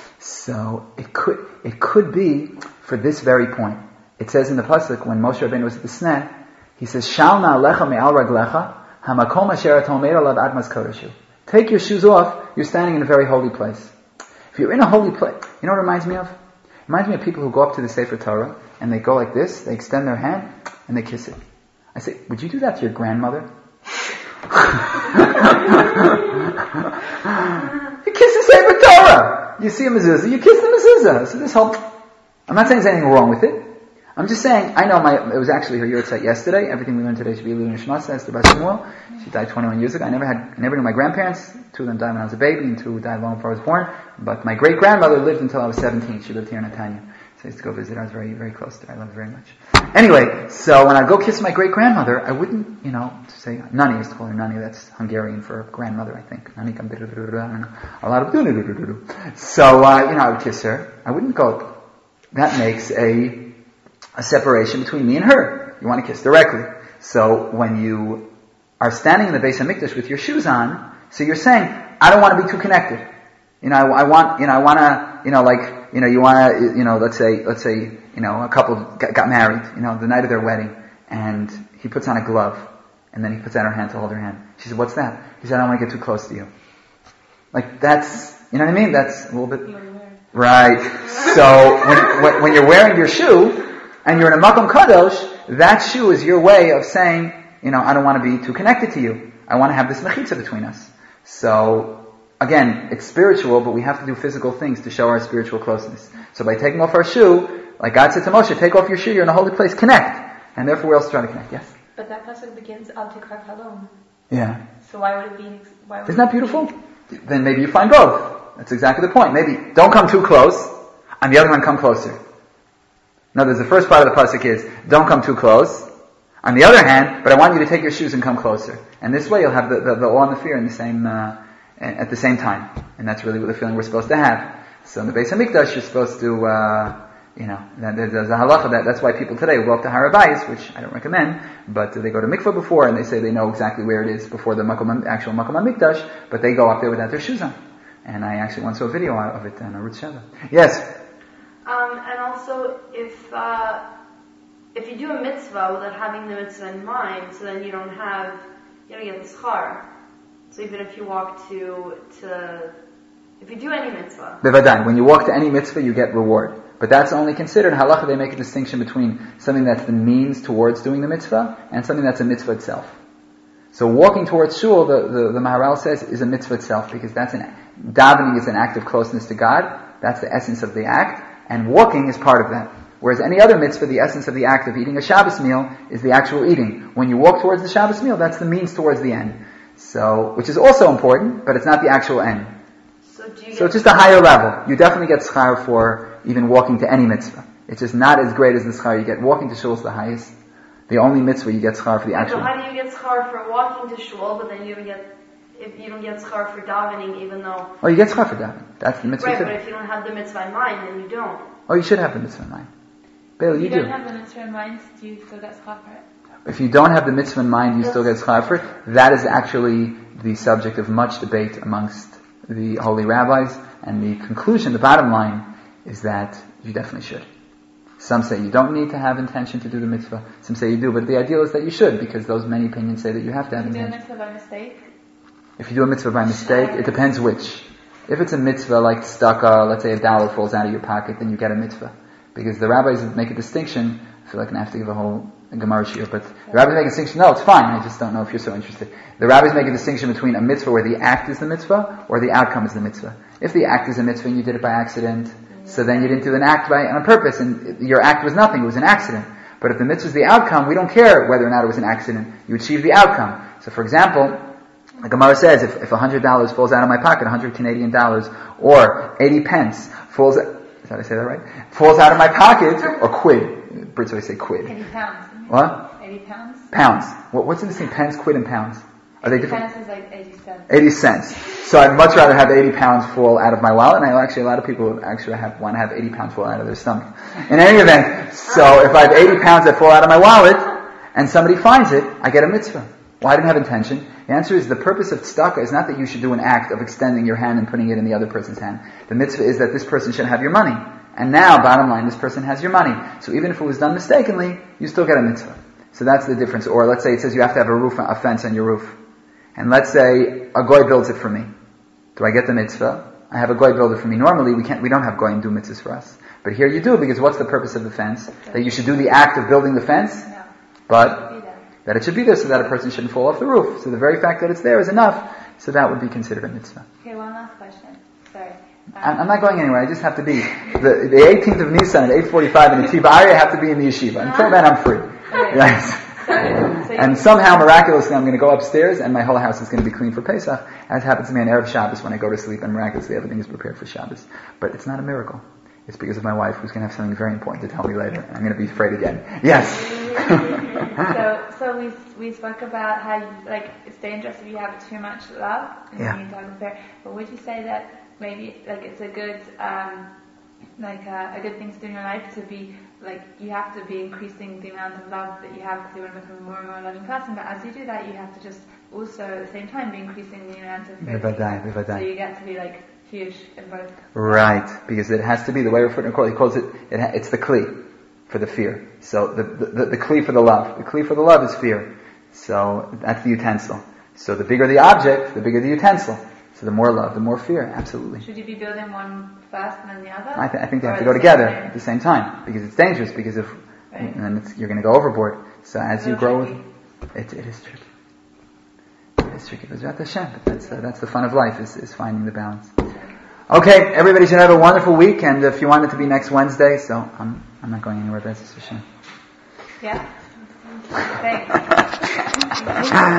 Speaker 1: So it could it could be for this very point. It says in the pasuk when Moshe Rabbeinu was at the Sneh, he says, "Shal na'alecha me'al raglecha hamakom asher atomer alav admas kodeshu." Take your shoes off. You're standing in a very holy place. If you're in a holy place, you know what it reminds me of? It reminds me of people who go up to the Sefer Torah and they go like this. They extend their hand and they kiss it. I say, would you do that to your grandmother? You kiss the Sefer Torah. You see a mezuzah, you kiss the mezuzah. So this whole, I'm not saying there's anything wrong with it. I'm just saying, I know my, it was actually her yahrzeit yesterday. Everything we learned today should be Ilu Nishmas, says the Bas Shmuel. She died twenty-one years ago. I never had, I never knew my grandparents. Two of them died when I was a baby, and two died long before I was born. But my great grandmother lived until I was seventeen. She lived here in Netanya. So I used to go visit her. I was very, very close to her. I loved her very much. Anyway, so when I go kiss my great grandmother, I wouldn't, you know, say, Nani, I used to call her Nani, that's Hungarian for grandmother, I think. Nani, I don't know. A lot of So, uh, you know, I would kiss her. I wouldn't go, that makes a, a separation between me and her. You want to kiss directly. So when you are standing in the Beis Hamikdash with your shoes on, so you're saying, I don't want to be too connected. You know, I, I want, you know, I want to, you know, like, you know, you want to, you know, let's say, let's say, you know, a couple got, got married, you know, the night of their wedding, and he puts on a glove, and then he puts out her hand to hold her hand. She said, what's that? He said, I don't want to get too close to you. Like, that's, you know what I mean? That's a little bit, right. So, when, when, when you're wearing your shoe, and you're in a Makom Kadosh, that shoe is your way of saying, you know, I don't want to be too connected to you. I want to have this mechitza between us. So, again, it's spiritual, but we have to do physical things to show our spiritual closeness. So by taking off our shoe, like God said to Moshe, take off your shoe, you're in a holy place, connect. And therefore we also try to connect, yes?
Speaker 4: But that pasuk begins, Al Tikrak Halom.
Speaker 1: Yeah.
Speaker 2: So why would it be? Why would
Speaker 1: Isn't that beautiful? Then maybe you find both. That's exactly the point. Maybe don't come too close. On the other hand, come closer. In other words, the first part of the pasuk is don't come too close. On the other hand, but I want you to take your shoes and come closer. And this way, you'll have the, the, the awe and the fear in the same uh, at the same time. And that's really what the feeling we're supposed to have. So in the Beis Hamikdash, you're supposed to, uh, you know, there's a halacha that that's why people today go up to Har HaBayis, which I don't recommend, but they go to mikvah before and they say they know exactly where it is before the makom, actual Makom HaMikdash, but they go up there without their shoes on. And I actually once saw a video of it on Arutz Sheva. Yes?
Speaker 3: Um, and also, if uh, if you do a mitzvah without having the mitzvah in mind, so then you don't have, you don't get the schar. So even if you walk to, to if you do any mitzvah.
Speaker 1: Bevadai, when you walk to any mitzvah, you get reward. But that's only considered, halacha, they make a distinction between something that's the means towards doing the mitzvah and something that's a mitzvah itself. So walking towards shul, the, the, the Maharal says, is a mitzvah itself, because that's an, davening is an act of closeness to God, that's the essence of the act, and walking is part of that. Whereas any other mitzvah, the essence of the act of eating a Shabbos meal is the actual eating. When you walk towards the Shabbos meal, that's the means towards the end. So, which is also important, but it's not the actual end.
Speaker 3: So, do you
Speaker 1: so it's just a higher level. You definitely get schar for even walking to any mitzvah. It's just not as great as the schar you get. Walking to shul is the highest. The only mitzvah you get schar for the actual.
Speaker 3: So how do you get schar for walking to shul, but then you don't get, if you don't get schar for davening, even though...
Speaker 1: Oh, you get schar for davening. That's the mitzvah.
Speaker 3: Right,
Speaker 1: too.
Speaker 3: but if you don't have the mitzvah in mind, then you don't.
Speaker 1: Oh, you should have the mitzvah in mind. Bailey, you,
Speaker 2: you
Speaker 1: do.
Speaker 2: If you don't have the mitzvah in mind, do you still get schar for it?
Speaker 1: If you don't have the mitzvah in mind, you still get schar for it. That is actually the subject of much debate amongst the holy rabbis, and the conclusion, the bottom line, is that you definitely should. Some say you don't need to have intention to do the mitzvah. Some say you do, but the ideal is that you should, because those many opinions say that you have to have
Speaker 2: If you do a
Speaker 1: intention.
Speaker 2: mitzvah by mistake?
Speaker 1: If you do a mitzvah by mistake, it depends which. If it's a mitzvah like tzedakah, let's say a dollar falls out of your pocket, then you get a mitzvah. Because the rabbis make a distinction. I feel like I have to give a whole Gemara shiur, but the rabbis make a distinction. No, it's fine. I just don't know if you're so interested. The rabbis make a distinction between a mitzvah where the act is the mitzvah or the outcome is the mitzvah. If the act is a mitzvah and you did it by accident, so then you didn't do an act by on purpose, and your act was nothing. It was an accident. But if the mitzvah is the outcome, we don't care whether or not it was an accident. You achieve the outcome. So, for example, the Gemara says, if, if one hundred dollars falls out of my pocket, one hundred Canadian dollars, or eighty pence falls, is that I say that right? Falls out of my pocket, or quid. Brits always say quid.
Speaker 2: eighty pounds.
Speaker 1: What?
Speaker 2: eighty pounds?
Speaker 1: Pounds. What, what's in between pence, quid, and pounds? Are they different?
Speaker 2: Pence is like eighty cents.
Speaker 1: eighty cents. So I'd much rather have eighty pounds fall out of my wallet, and I actually, a lot of people actually have, want to have eighty pounds fall out of their stomach. In any event, so if I have eighty pounds that fall out of my wallet, and somebody finds it, I get a mitzvah. Well, I didn't have intention. The answer is the purpose of tzedakah is not that you should do an act of extending your hand and putting it in the other person's hand. The mitzvah is that this person should have your money. And now, bottom line, this person has your money. So even if it was done mistakenly, you still get a mitzvah. So that's the difference. Or let's say it says you have to have a roof, a fence on your roof. And let's say a goy builds it for me. Do I get the mitzvah? I have a goy build it for me. Normally we can't, we don't have goyim do mitzvahs for us. But here you do, because what's the purpose of the fence? That you should do the act of building the fence, but that it should be there so that a person shouldn't fall off the roof. So the very fact that it's there is enough. So that would be considered a mitzvah.
Speaker 2: Okay, one last question. Sorry.
Speaker 1: I'm, I'm not going anywhere. I just have to be. The, the eighteenth of Nisan at eight forty-five in the Tiva Aryeh, I have to be in the yeshiva. Until then, I'm free.
Speaker 2: Okay.
Speaker 1: Yes.
Speaker 2: So, so
Speaker 1: And somehow, miraculously, I'm going to go upstairs and my whole house is going to be clean for Pesach. As happens to me on Erev Shabbos when I go to sleep, and miraculously everything is prepared for Shabbos. But it's not a miracle. It's because of my wife, who's going to have something very important to tell me later. And I'm going to be afraid again. Yes.
Speaker 2: so, so we we spoke about how you, like it's dangerous if you have too much love and
Speaker 1: Yeah.
Speaker 2: you need to compare. But would you say that maybe like it's a good um, like a, a good thing to do in your life to be like you have to be increasing the amount of love that you have because you want to become a more and more loving person. But as you do that, you have to just also at the same time be increasing the amount of fear.
Speaker 1: Bivadai, bivadai.
Speaker 2: So you get to be like huge in both.
Speaker 1: Right, because it has to be the way Rav Footner calls it. He calls it, it ha, it's the kli for the fear. So the, the, the, the kli for the love. The kli for the love is fear. So that's the utensil. So the bigger the object, the bigger the utensil. So the more love, the more fear. Absolutely.
Speaker 2: Should you be building one first and then the other?
Speaker 1: I, th- I think they
Speaker 2: Or
Speaker 1: have to
Speaker 2: at
Speaker 1: go
Speaker 2: the
Speaker 1: together
Speaker 2: same time?
Speaker 1: at the same time because it's dangerous. Because if
Speaker 2: Right.
Speaker 1: and it's, you're going to go overboard. So as
Speaker 2: So
Speaker 1: you grow,
Speaker 2: tricky.
Speaker 1: it, it is tricky. It is tricky. But Hashem, but that's uh, that's the fun of life is, is finding the balance. Okay, everybody should have a wonderful week, and if you want it to be next Wednesday, so I'm I'm not going anywhere, but that's Hashem.
Speaker 2: Yeah. Thanks.